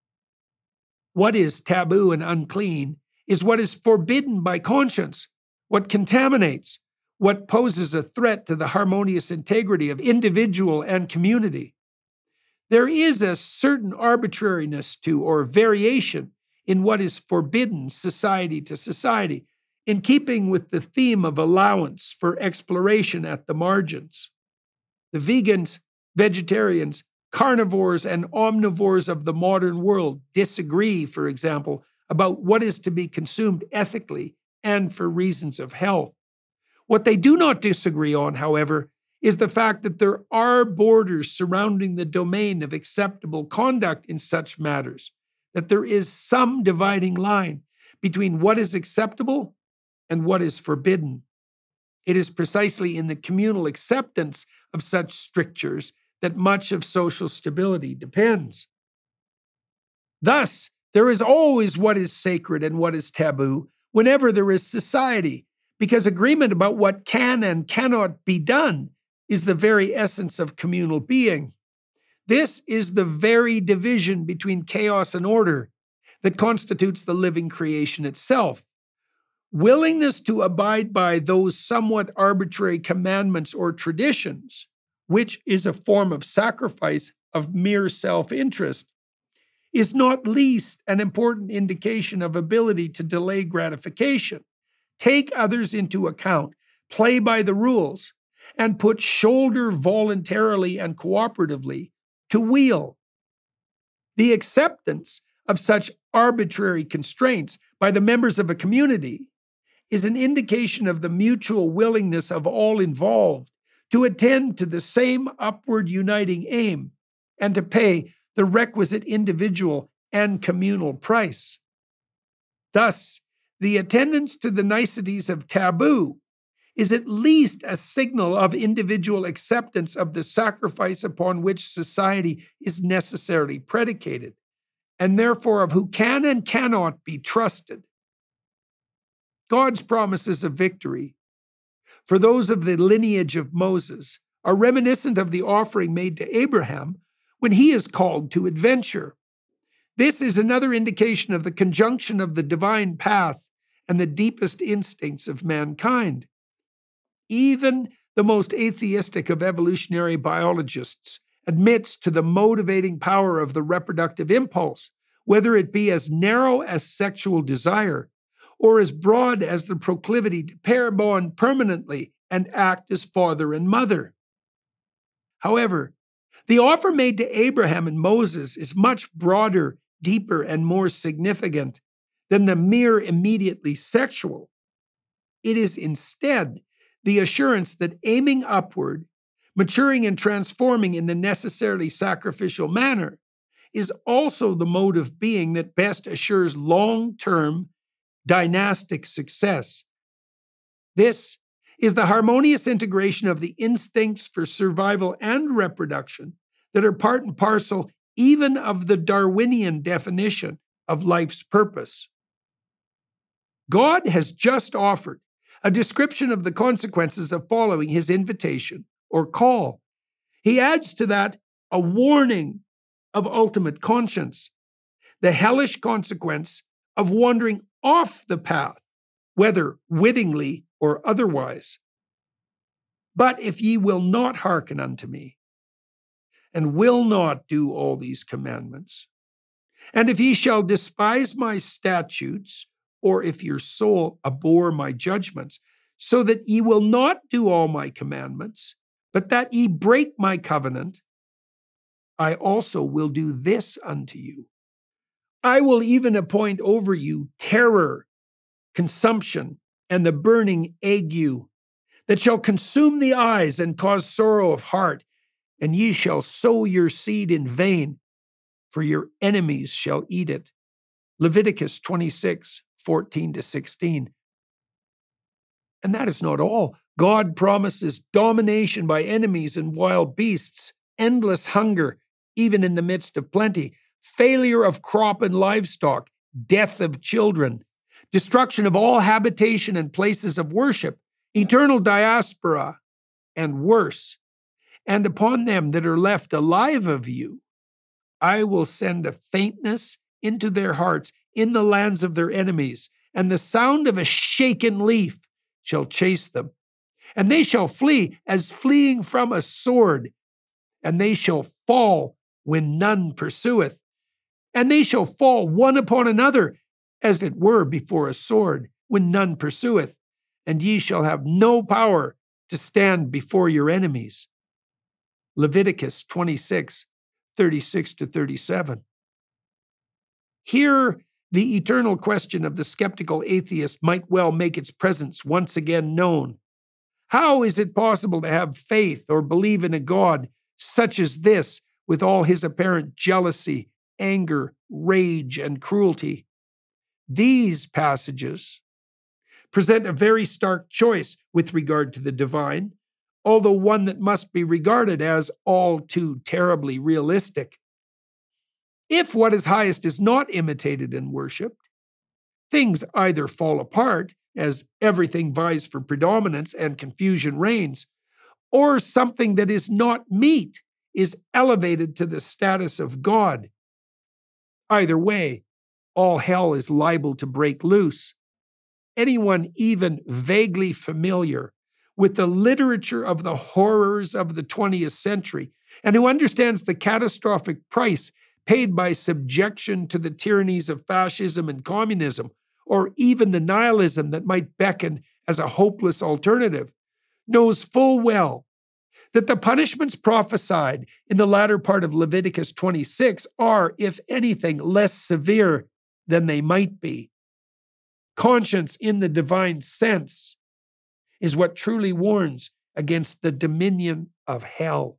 What is taboo and unclean is what is forbidden by conscience, what contaminates, what poses a threat to the harmonious integrity of individual and community. There is a certain arbitrariness to or variation in what is forbidden society to society, in keeping with the theme of allowance for exploration at the margins. The vegans, vegetarians, carnivores, and omnivores of the modern world disagree, for example, about what is to be consumed ethically and for reasons of health. What they do not disagree on, however, is the fact that there are borders surrounding the domain of acceptable conduct in such matters, that there is some dividing line between what is acceptable and what is forbidden. It is precisely in the communal acceptance of such strictures that much of social stability depends. Thus, there is always what is sacred and what is taboo whenever there is society, because agreement about what can and cannot be done is the very essence of communal being. This is the very division between chaos and order that constitutes the living creation itself. Willingness to abide by those somewhat arbitrary commandments or traditions, which is a form of sacrifice of mere self-interest, is not least an important indication of ability to delay gratification, take others into account, play by the rules, and put shoulder voluntarily and cooperatively to wheel. The acceptance of such arbitrary constraints by the members of a community is an indication of the mutual willingness of all involved to attend to the same upward uniting aim and to pay the requisite individual and communal price. Thus, the attendance to the niceties of taboo is at least a signal of individual acceptance of the sacrifice upon which society is necessarily predicated, and therefore of who can and cannot be trusted. God's promises of victory for those of the lineage of Moses are reminiscent of the offering made to Abraham when he is called to adventure. This is another indication of the conjunction of the divine path and the deepest instincts of mankind. Even the most atheistic of evolutionary biologists admits to the motivating power of the reproductive impulse, whether it be as narrow as sexual desire or as broad as the proclivity to pair bond permanently and act as father and mother. However, the offer made to Abraham and Moses is much broader, deeper, and more significant than the mere immediately sexual. It is instead the assurance that aiming upward, maturing and transforming in the necessarily sacrificial manner, is also the mode of being that best assures long-term dynastic success. This is the harmonious integration of the instincts for survival and reproduction that are part and parcel even of the Darwinian definition of life's purpose. God has just offered a description of the consequences of following his invitation or call. He adds to that a warning of ultimate conscience, the hellish consequence of wandering off the path, whether wittingly or otherwise. But if ye will not hearken unto me, and will not do all these commandments, and if ye shall despise my statutes, or if your soul abhor my judgments, so that ye will not do all my commandments, but that ye break my covenant, I also will do this unto you. I will even appoint over you terror, consumption, and the burning ague, that shall consume the eyes and cause sorrow of heart, and ye shall sow your seed in vain, for your enemies shall eat it. Leviticus twenty-six, fourteen to sixteen. And that is not all. God promises domination by enemies and wild beasts, endless hunger, even in the midst of plenty, failure of crop and livestock, death of children, destruction of all habitation and places of worship, eternal diaspora, and worse. And upon them that are left alive of you, I will send a faintness into their hearts in the lands of their enemies, and the sound of a shaken leaf shall chase them. And they shall flee as fleeing from a sword, and they shall fall when none pursueth. And they shall fall one upon another, as it were before a sword, when none pursueth. And ye shall have no power to stand before your enemies. Leviticus twenty-six, thirty-six to thirty-seven. Here, the eternal question of the skeptical atheist might well make its presence once again known. How is it possible to have faith or believe in a God such as this, with all his apparent jealousy, anger, rage, and cruelty? These passages present a very stark choice with regard to the divine, although one that must be regarded as all too terribly realistic. If what is highest is not imitated and worshipped, things either fall apart, as everything vies for predominance and confusion reigns, or something that is not meat is elevated to the status of God. Either way, all hell is liable to break loose. Anyone even vaguely familiar with the literature of the horrors of the twentieth century and who understands the catastrophic price paid by subjection to the tyrannies of fascism and communism, or even the nihilism that might beckon as a hopeless alternative, knows full well that the punishments prophesied in the latter part of Leviticus twenty-six are, if anything, less severe than they might be. Conscience in the divine sense is what truly warns against the dominion of hell.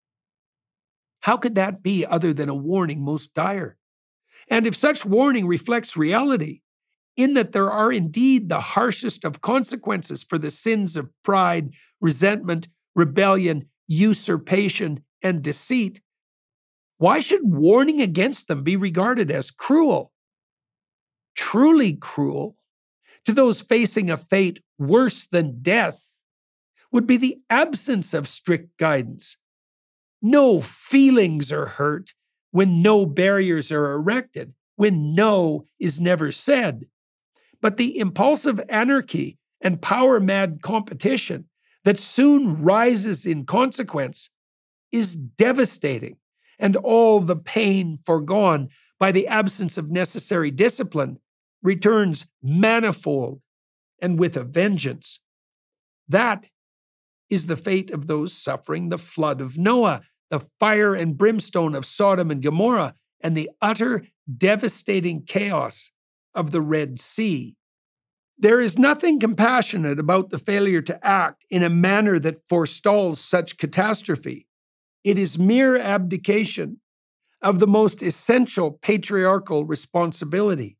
How could that be other than a warning most dire? And if such warning reflects reality, in that there are indeed the harshest of consequences for the sins of pride, resentment, rebellion, usurpation, and deceit, why should warning against them be regarded as cruel? Truly cruel to those facing a fate worse than death would be the absence of strict guidance. No feelings are hurt when no barriers are erected, when no is never said. But the impulsive anarchy and power-mad competition that soon rises in consequence is devastating, and all the pain foregone by the absence of necessary discipline returns manifold and with a vengeance. That is the fate of those suffering the flood of Noah, the fire and brimstone of Sodom and Gomorrah, and the utter devastating chaos of the Red Sea. There is nothing compassionate about the failure to act in a manner that forestalls such catastrophe. It is mere abdication of the most essential patriarchal responsibility.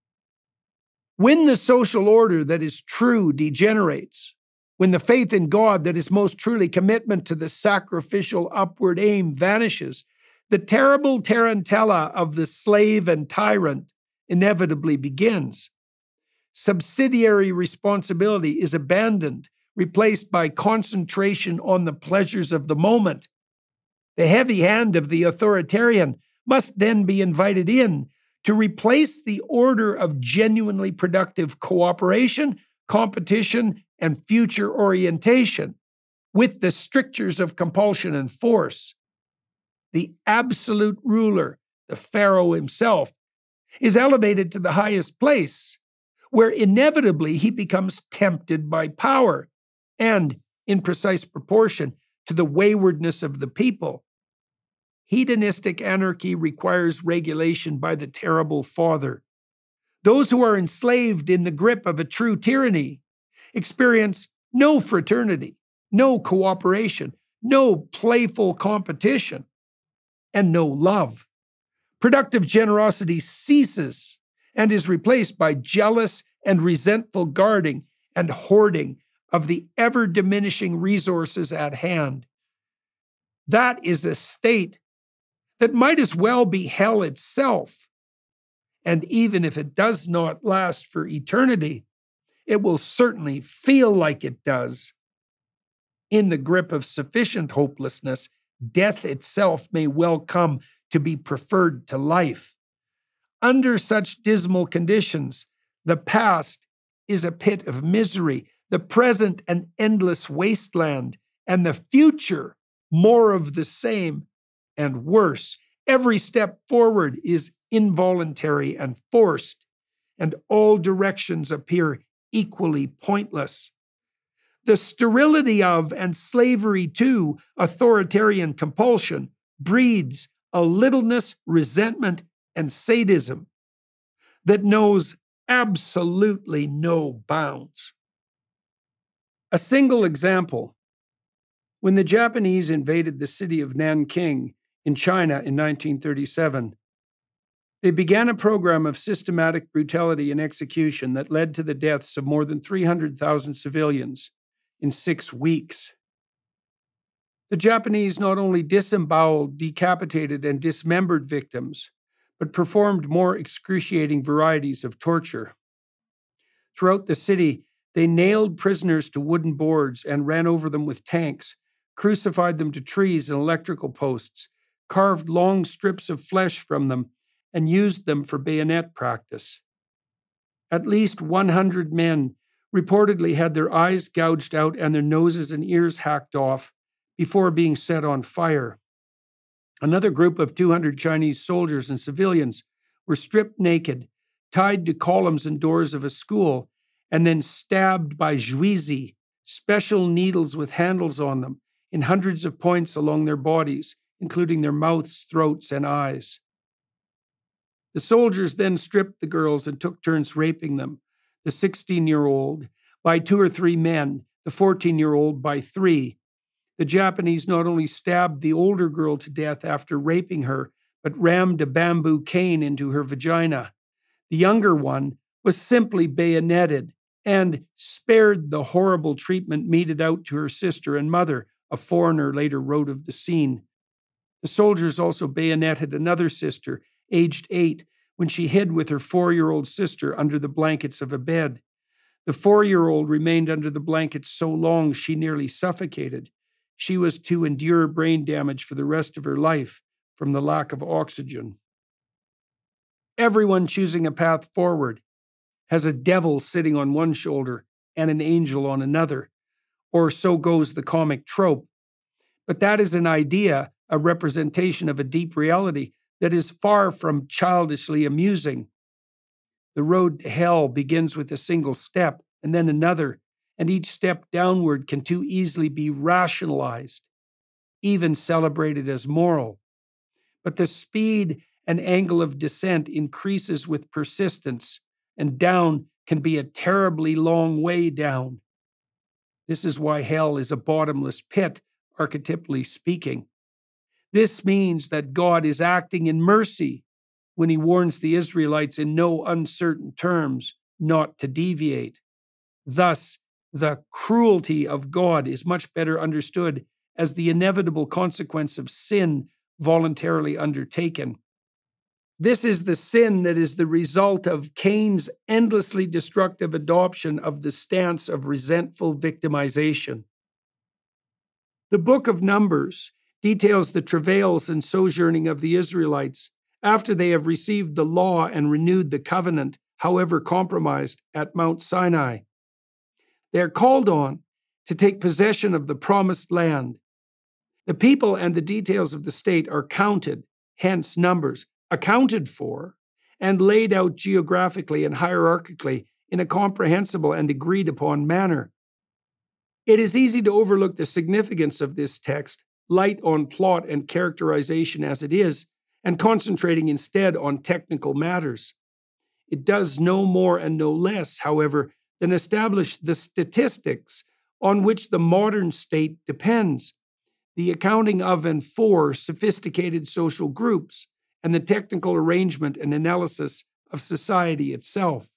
When the social order that is true degenerates, when the faith in God that is most truly commitment to the sacrificial upward aim vanishes, the terrible tarantella of the slave and tyrant inevitably begins. Subsidiary responsibility is abandoned, replaced by concentration on the pleasures of the moment. The heavy hand of the authoritarian must then be invited in to replace the order of genuinely productive cooperation, competition, and future orientation with the strictures of compulsion and force. The absolute ruler, the Pharaoh himself, is elevated to the highest place, where inevitably he becomes tempted by power and, in precise proportion to the waywardness of the people. Hedonistic anarchy requires regulation by the terrible father. Those who are enslaved in the grip of a true tyranny experience no fraternity, no cooperation, no playful competition, and no love. Productive generosity ceases and is replaced by jealous and resentful guarding and hoarding of the ever-diminishing resources at hand. That is a state that might as well be hell itself. And even if it does not last for eternity, it will certainly feel like it does. In the grip of sufficient hopelessness, death itself may well come to be preferred to life. Under such dismal conditions, the past is a pit of misery, the present an endless wasteland, and the future more of the same and worse. Every step forward is involuntary and forced, and all directions appear equally pointless. The sterility of and slavery to authoritarian compulsion breeds a littleness, resentment, and sadism that knows absolutely no bounds. A single example: when the Japanese invaded the city of Nanking in China in nineteen thirty-seven, they began a program of systematic brutality and execution that led to the deaths of more than three hundred thousand civilians in six weeks. The Japanese not only disemboweled, decapitated, and dismembered victims, but performed more excruciating varieties of torture. Throughout the city, they nailed prisoners to wooden boards and ran over them with tanks, crucified them to trees and electrical posts, carved long strips of flesh from them, and used them for bayonet practice. At least one hundred men reportedly had their eyes gouged out and their noses and ears hacked off before being set on fire. Another group of two hundred Chinese soldiers and civilians were stripped naked, tied to columns and doors of a school, and then stabbed by juizi, special needles with handles on them, in hundreds of points along their bodies, including their mouths, throats, and eyes. The soldiers then stripped the girls and took turns raping them, the sixteen-year-old by two or three men, the fourteen-year-old by three. The Japanese not only stabbed the older girl to death after raping her, but rammed a bamboo cane into her vagina. The younger one was simply bayoneted and spared the horrible treatment meted out to her sister and mother, a foreigner later wrote of the scene. The soldiers also bayoneted another sister, aged eight, when she hid with her four-year-old sister under the blankets of a bed. The four-year-old remained under the blankets so long she nearly suffocated. She was to endure brain damage for the rest of her life from the lack of oxygen. Everyone choosing a path forward has a devil sitting on one shoulder and an angel on another, or so goes the comic trope. But that is an idea, a representation of a deep reality that is far from childishly amusing. The road to hell begins with a single step and then another, and each step downward can too easily be rationalized, even celebrated as moral. But the speed and angle of descent increases with persistence, and down can be a terribly long way down. This is why hell is a bottomless pit, archetypally speaking. This means that God is acting in mercy when he warns the Israelites in no uncertain terms not to deviate. Thus, the cruelty of God is much better understood as the inevitable consequence of sin voluntarily undertaken. This is the sin that is the result of Cain's endlessly destructive adoption of the stance of resentful victimization. The book of Numbers details the travails and sojourning of the Israelites after they have received the law and renewed the covenant, however compromised, at Mount Sinai. They are called on to take possession of the promised land. The people and the details of the state are counted, hence Numbers, accounted for, and laid out geographically and hierarchically in a comprehensible and agreed upon manner. It is easy to overlook the significance of this text, light on plot and characterization as it is, and concentrating instead on technical matters. It does no more and no less, however, than establish the statistics on which the modern state depends, the accounting of and for sophisticated social groups, and the technical arrangement and analysis of society itself.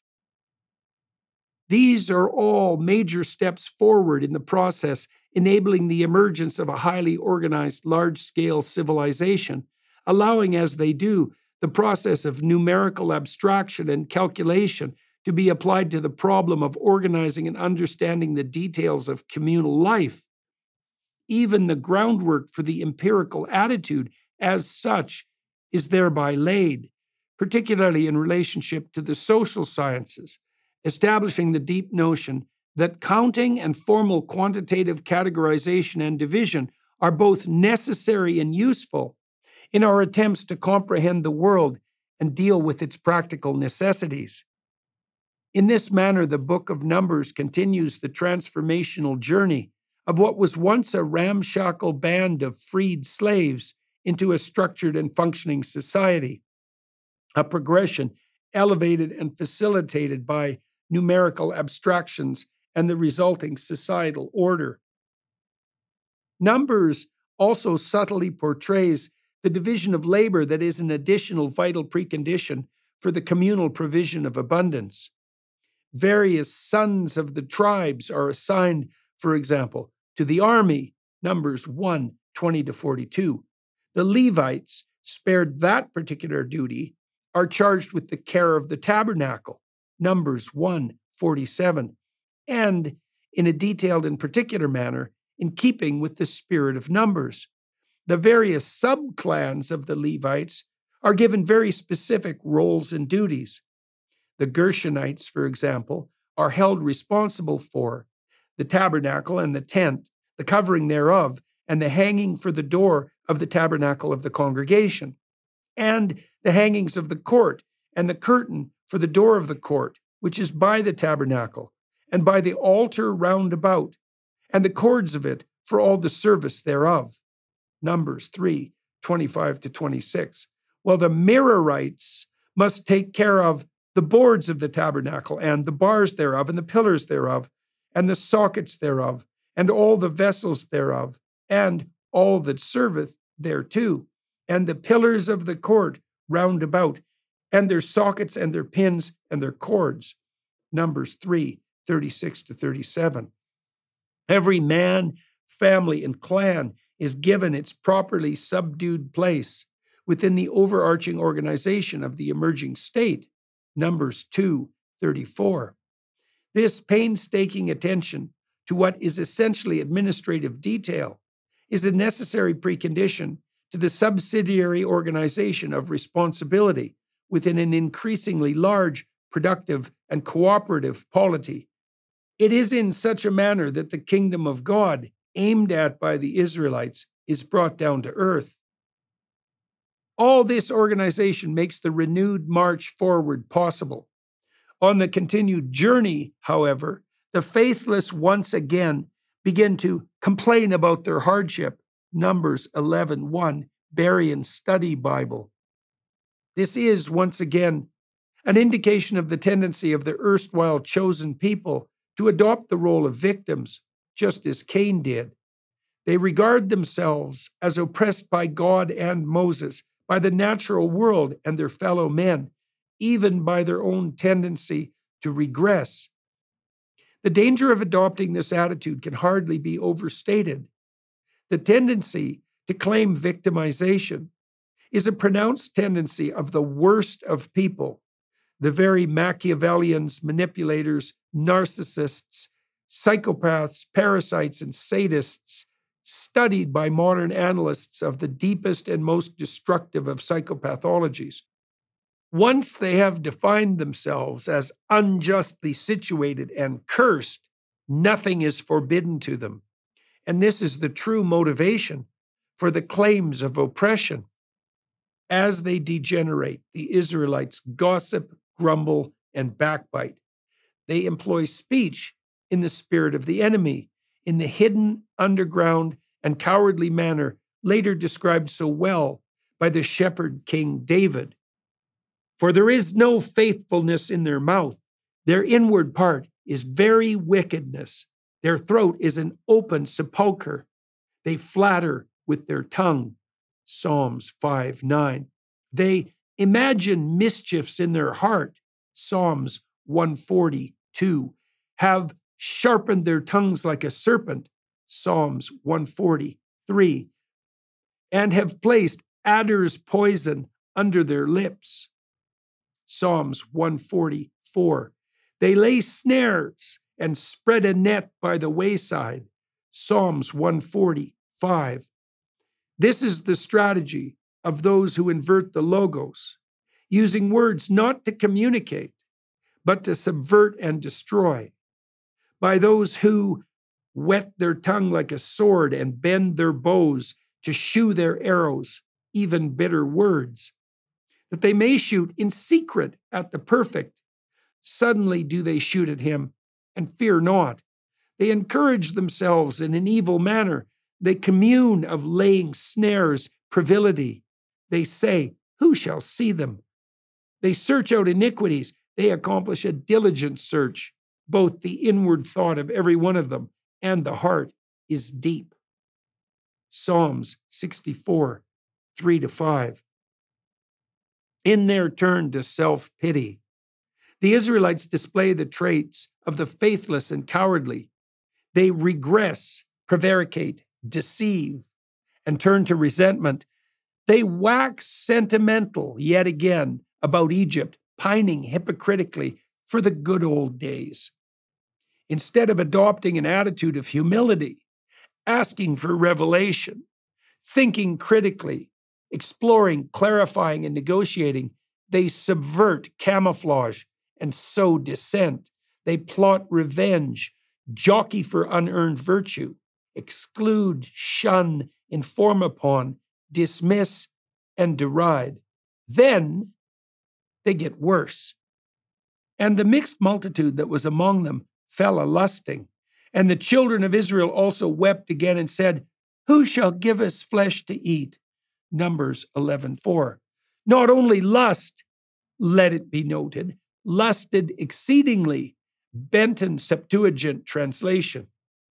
These are all major steps forward in the process, enabling the emergence of a highly organized, large-scale civilization, allowing, as they do, the process of numerical abstraction and calculation to be applied to the problem of organizing and understanding the details of communal life. Even the groundwork for the empirical attitude, as such, is thereby laid, particularly in relationship to the social sciences, establishing the deep notion that counting and formal quantitative categorization and division are both necessary and useful in our attempts to comprehend the world and deal with its practical necessities. In this manner, the Book of Numbers continues the transformational journey of what was once a ramshackle band of freed slaves into a structured and functioning society, a progression elevated and facilitated by numerical abstractions and the resulting societal order. Numbers also subtly portrays the division of labor that is an additional vital precondition for the communal provision of abundance. Various sons of the tribes are assigned, for example, to the army, Numbers one, twenty to forty-two. The Levites, spared that particular duty, are charged with the care of the tabernacle, Numbers one forty-seven, and in a detailed and particular manner in keeping with the spirit of Numbers. The various sub-clans of the Levites are given very specific roles and duties. The Gershonites, for example, are held responsible for the tabernacle and the tent, the covering thereof, and the hanging for the door of the tabernacle of the congregation, and the hangings of the court, and the curtain for the door of the court, which is by the tabernacle, and by the altar round about, and the cords of it for all the service thereof. Numbers three twenty-five to twenty-six. While the Merarites must take care of the boards of the tabernacle, and the bars thereof, and the pillars thereof, and the sockets thereof, and all the vessels thereof, and all that serveth thereto, and the pillars of the court round about, and their sockets, and their pins, and their cords. Numbers three thirty-six to thirty-seven. Every man, family, and clan is given its properly subdued place within the overarching organization of the emerging state, Numbers two thirty-four. This painstaking attention to what is essentially administrative detail is a necessary precondition to the subsidiary organization of responsibility within an increasingly large, productive, and cooperative polity. It is in such a manner that the kingdom of God, aimed at by the Israelites, is brought down to earth. All this organization makes the renewed march forward possible. On the continued journey, however, the faithless once again begin to complain about their hardship. Numbers eleven one, Berean Study Bible. This is, once again, an indication of the tendency of the erstwhile chosen people to adopt the role of victims, just as Cain did. They regard themselves as oppressed by God and Moses, by the natural world and their fellow men, even by their own tendency to regress. The danger of adopting this attitude can hardly be overstated. The tendency to claim victimization is a pronounced tendency of the worst of people, the very Machiavellians, manipulators, narcissists, psychopaths, parasites, and sadists, studied by modern analysts of the deepest and most destructive of psychopathologies. Once they have defined themselves as unjustly situated and cursed, nothing is forbidden to them. And this is the true motivation for the claims of oppression. As they degenerate, the Israelites gossip, grumble, and backbite. They employ speech in the spirit of the enemy, in the hidden, underground, and cowardly manner later described so well by the shepherd King David. For there is no faithfulness in their mouth. Their inward part is very wickedness. Their throat is an open sepulchre. They flatter with their tongue. Psalms five nine. They imagine mischiefs in their heart. Psalms one forty-two. Have sharpened their tongues like a serpent. Psalms one forty-three. And have placed adder's poison under their lips. Psalms one forty-four. They lay snares and spread a net by the wayside. Psalms one forty-five. This is the strategy of those who invert the logos, using words not to communicate, but to subvert and destroy. By those who whet their tongue like a sword and bend their bows to shew their arrows, even bitter words, that they may shoot in secret at the perfect. Suddenly do they shoot at him, and fear not. They encourage themselves in an evil manner. They commune of laying snares, privity. They say, who shall see them? They search out iniquities. They accomplish a diligent search. Both the inward thought of every one of them and the heart is deep. Psalms sixty-four, three to five. In their turn to self-pity, the Israelites display the traits of the faithless and cowardly. They regress, prevaricate, deceive, and turn to resentment, they wax sentimental yet again about Egypt, pining hypocritically for the good old days. Instead of adopting an attitude of humility, asking for revelation, thinking critically, exploring, clarifying, and negotiating, they subvert, camouflage, and sow dissent. They plot revenge, jockey for unearned virtue, exclude, shun, inform upon, dismiss, and deride. Then they get worse. And the mixed multitude that was among them fell a lusting. And the children of Israel also wept again and said, Who shall give us flesh to eat? Numbers eleven four. Not only lust, let it be noted, lusted exceedingly. Benton Septuagint translation.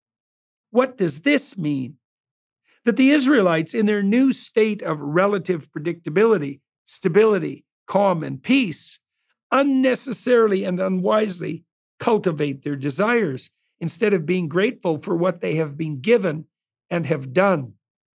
What does this mean? That the Israelites, in their new state of relative predictability, stability, calm, and peace, unnecessarily and unwisely cultivate their desires instead of being grateful for what they have been given and have done.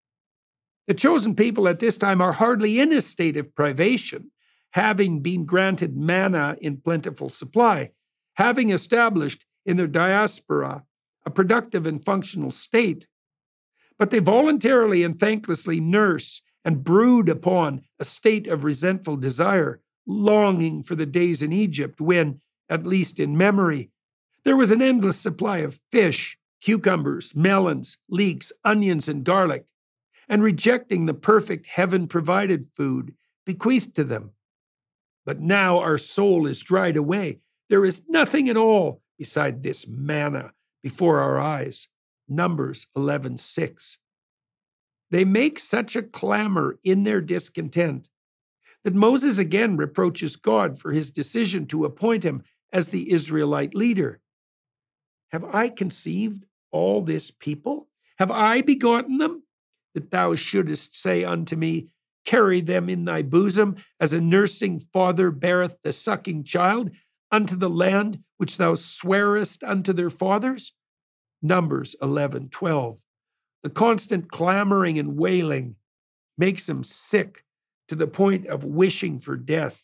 The chosen people at this time are hardly in a state of privation, having been granted manna in plentiful supply, having established in their diaspora a productive and functional state. But they voluntarily and thanklessly nurse and brood upon a state of resentful desire, longing for the days in Egypt when, at least in memory, there was an endless supply of fish, cucumbers, melons, leeks, onions, and garlic, and rejecting the perfect heaven-provided food bequeathed to them. But now our soul is dried away. There is nothing at all beside this manna before our eyes. Numbers eleven six. They make such a clamor in their discontent that Moses again reproaches God for his decision to appoint him as the Israelite leader. Have I conceived all this people? Have I begotten them? That thou shouldest say unto me, Carry them in thy bosom, as a nursing father beareth the sucking child, unto the land which thou swearest unto their fathers? Numbers eleven twelve. The constant clamoring and wailing makes him sick to the point of wishing for death.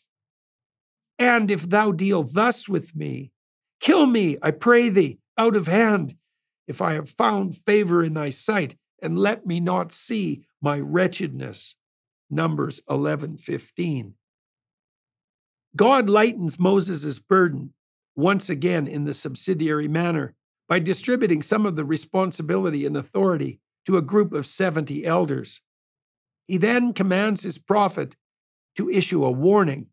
And if thou deal thus with me, kill me, I pray thee, out of hand, if I have found favor in thy sight, and let me not see my wretchedness. Numbers eleven fifteen. God lightens Moses' burden once again in the subsidiary manner by distributing some of the responsibility and authority to a group of seventy elders. He then commands his prophet to issue a warning.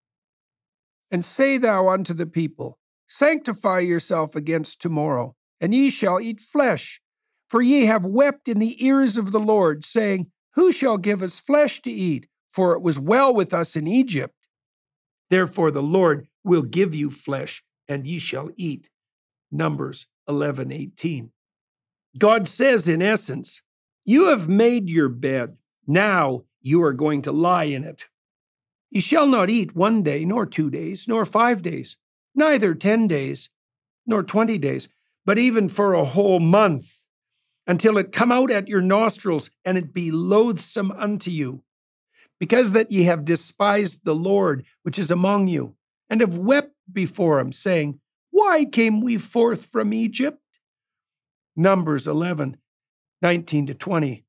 And say thou unto the people, Sanctify yourself against tomorrow, and ye shall eat flesh. For ye have wept in the ears of the Lord, saying, Who shall give us flesh to eat? For it was well with us in Egypt. Therefore the Lord will give you flesh, and ye shall eat. Numbers eleven eighteen. God says, in essence, You have made your bed. Now you are going to lie in it. Ye shall not eat one day, nor two days, nor five days, neither ten days, nor twenty days, but even for a whole month, until it come out at your nostrils, and it be loathsome unto you, because that ye have despised the Lord which is among you, and have wept before him, saying, Why came we forth from Egypt? Numbers eleven nineteen to twenty.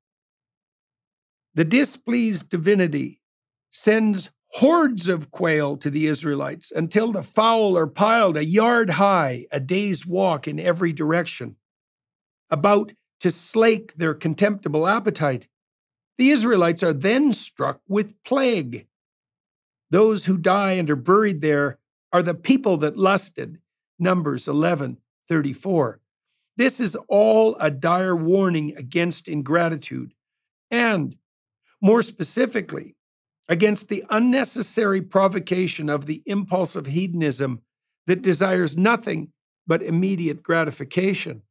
The displeased divinity sends hordes of quail to the Israelites until the fowl are piled a yard high, a day's walk in every direction, about to slake their contemptible appetite. The Israelites are then struck with plague. Those who die and are buried there are the people that lusted. Numbers eleven thirty-four. This is all a dire warning against ingratitude, and, more specifically, against the unnecessary provocation of the impulse of hedonism that desires nothing but immediate gratification.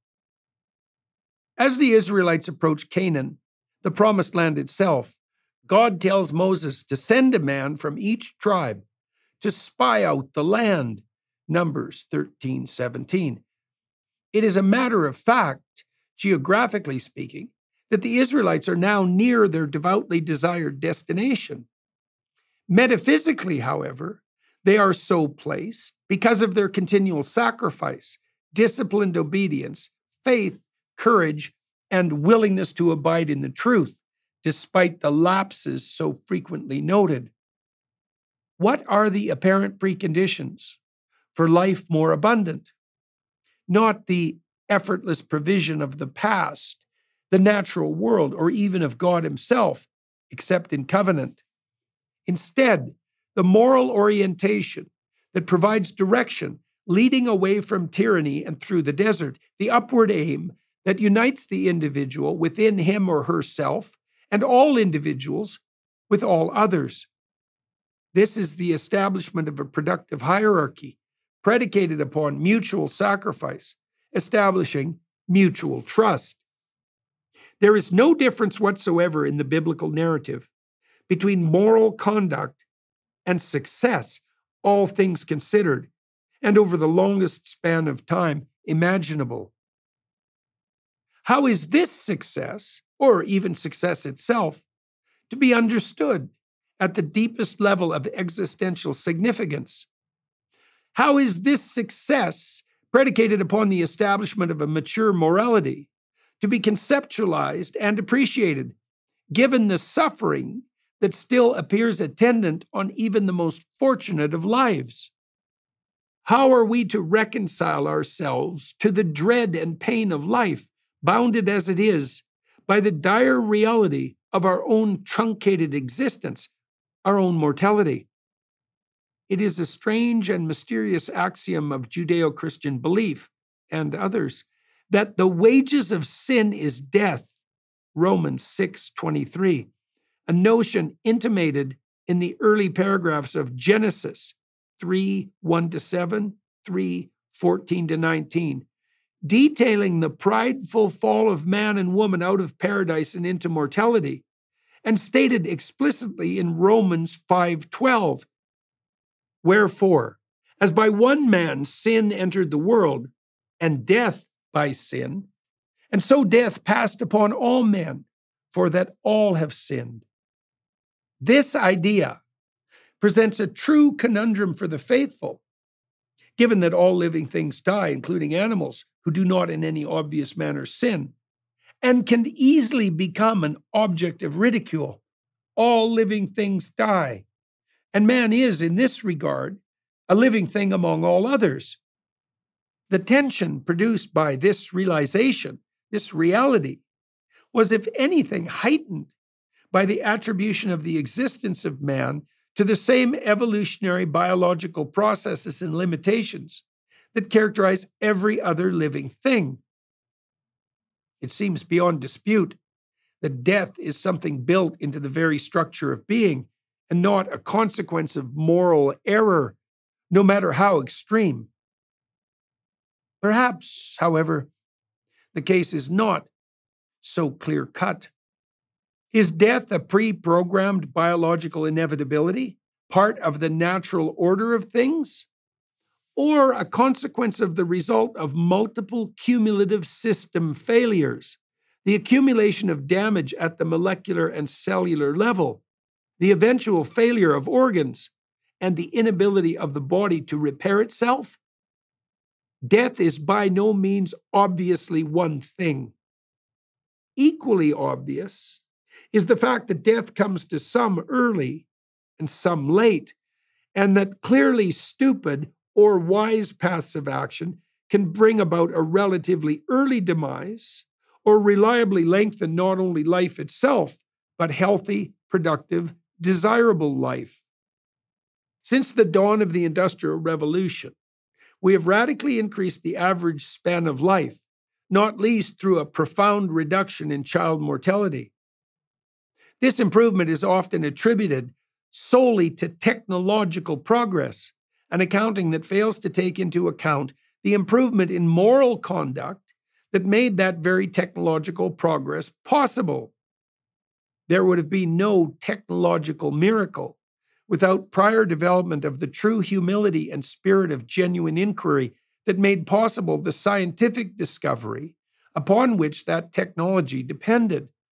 As the Israelites approach Canaan, the promised land itself, God tells Moses to send a man from each tribe to spy out the land. Numbers thirteen seventeen. It is a matter of fact, geographically speaking, that the Israelites are now near their devoutly desired destination. Metaphysically, however, they are so placed because of their continual sacrifice, disciplined obedience, faith, courage, and willingness to abide in the truth, despite the lapses so frequently noted. What are the apparent preconditions for life more abundant? Not the effortless provision of the past, the natural world, or even of God Himself, except in covenant. Instead, the moral orientation that provides direction, leading away from tyranny and through the desert, the upward aim that unites the individual within him or herself and all individuals with all others. This is the establishment of a productive hierarchy predicated upon mutual sacrifice, establishing mutual trust. There is no difference whatsoever in the biblical narrative between moral conduct and success, all things considered, and over the longest span of time imaginable. How is this success, or even success itself, to be understood at the deepest level of existential significance? How is this success, predicated upon the establishment of a mature morality, to be conceptualized and appreciated, given the suffering that still appears attendant on even the most fortunate of lives? How are we to reconcile ourselves to the dread and pain of life, bounded as it is by the dire reality of our own truncated existence, our own mortality? It is a strange and mysterious axiom of Judeo-Christian belief, and others, that the wages of sin is death, Romans six twenty-three, a notion intimated in the early paragraphs of Genesis three one to seven, three fourteen to nineteen, detailing the prideful fall of man and woman out of paradise and into mortality, and stated explicitly in Romans five twelve, wherefore, as by one man sin entered the world, and death by sin, and so death passed upon all men, for that all have sinned. This idea presents a true conundrum for the faithful, given that all living things die, including animals who do not in any obvious manner sin, and can easily become an object of ridicule. All living things die, and man is, in this regard, a living thing among all others. The tension produced by this realization, this reality, was, if anything, heightened by the attribution of the existence of man to the same evolutionary biological processes and limitations that characterize every other living thing. It seems beyond dispute that death is something built into the very structure of being and not a consequence of moral error, no matter how extreme. Perhaps, however, the case is not so clear-cut. Is death a pre-programmed biological inevitability, part of the natural order of things, or a consequence of the result of multiple cumulative system failures, the accumulation of damage at the molecular and cellular level, the eventual failure of organs, and the inability of the body to repair itself? Death is by no means obviously one thing. Equally obvious is the fact that death comes to some early and some late, and that clearly stupid or wise paths of action can bring about a relatively early demise or reliably lengthen not only life itself, but healthy, productive, desirable life. Since the dawn of the Industrial Revolution, we have radically increased the average span of life, not least through a profound reduction in child mortality. This improvement is often attributed solely to technological progress, an accounting that fails to take into account the improvement in moral conduct that made that very technological progress possible. There would have been no technological miracle without prior development of the true humility and spirit of genuine inquiry that made possible the scientific discovery upon which that technology depended.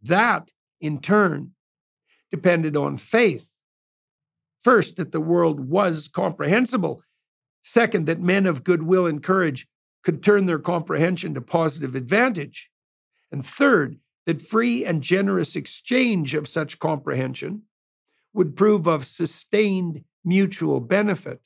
That, in turn, depended on faith. First, that the world was comprehensible. Second, that men of goodwill and courage could turn their comprehension to positive advantage. And third, that free and generous exchange of such comprehension would prove of sustained mutual benefit.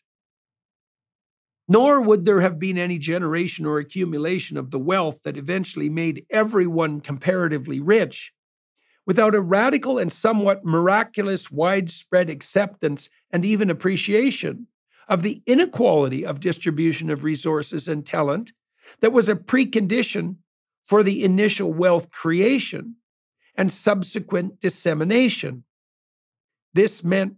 Nor would there have been any generation or accumulation of the wealth that eventually made everyone comparatively rich without a radical and somewhat miraculous widespread acceptance and even appreciation of the inequality of distribution of resources and talent that was a precondition for the initial wealth creation and subsequent dissemination. This meant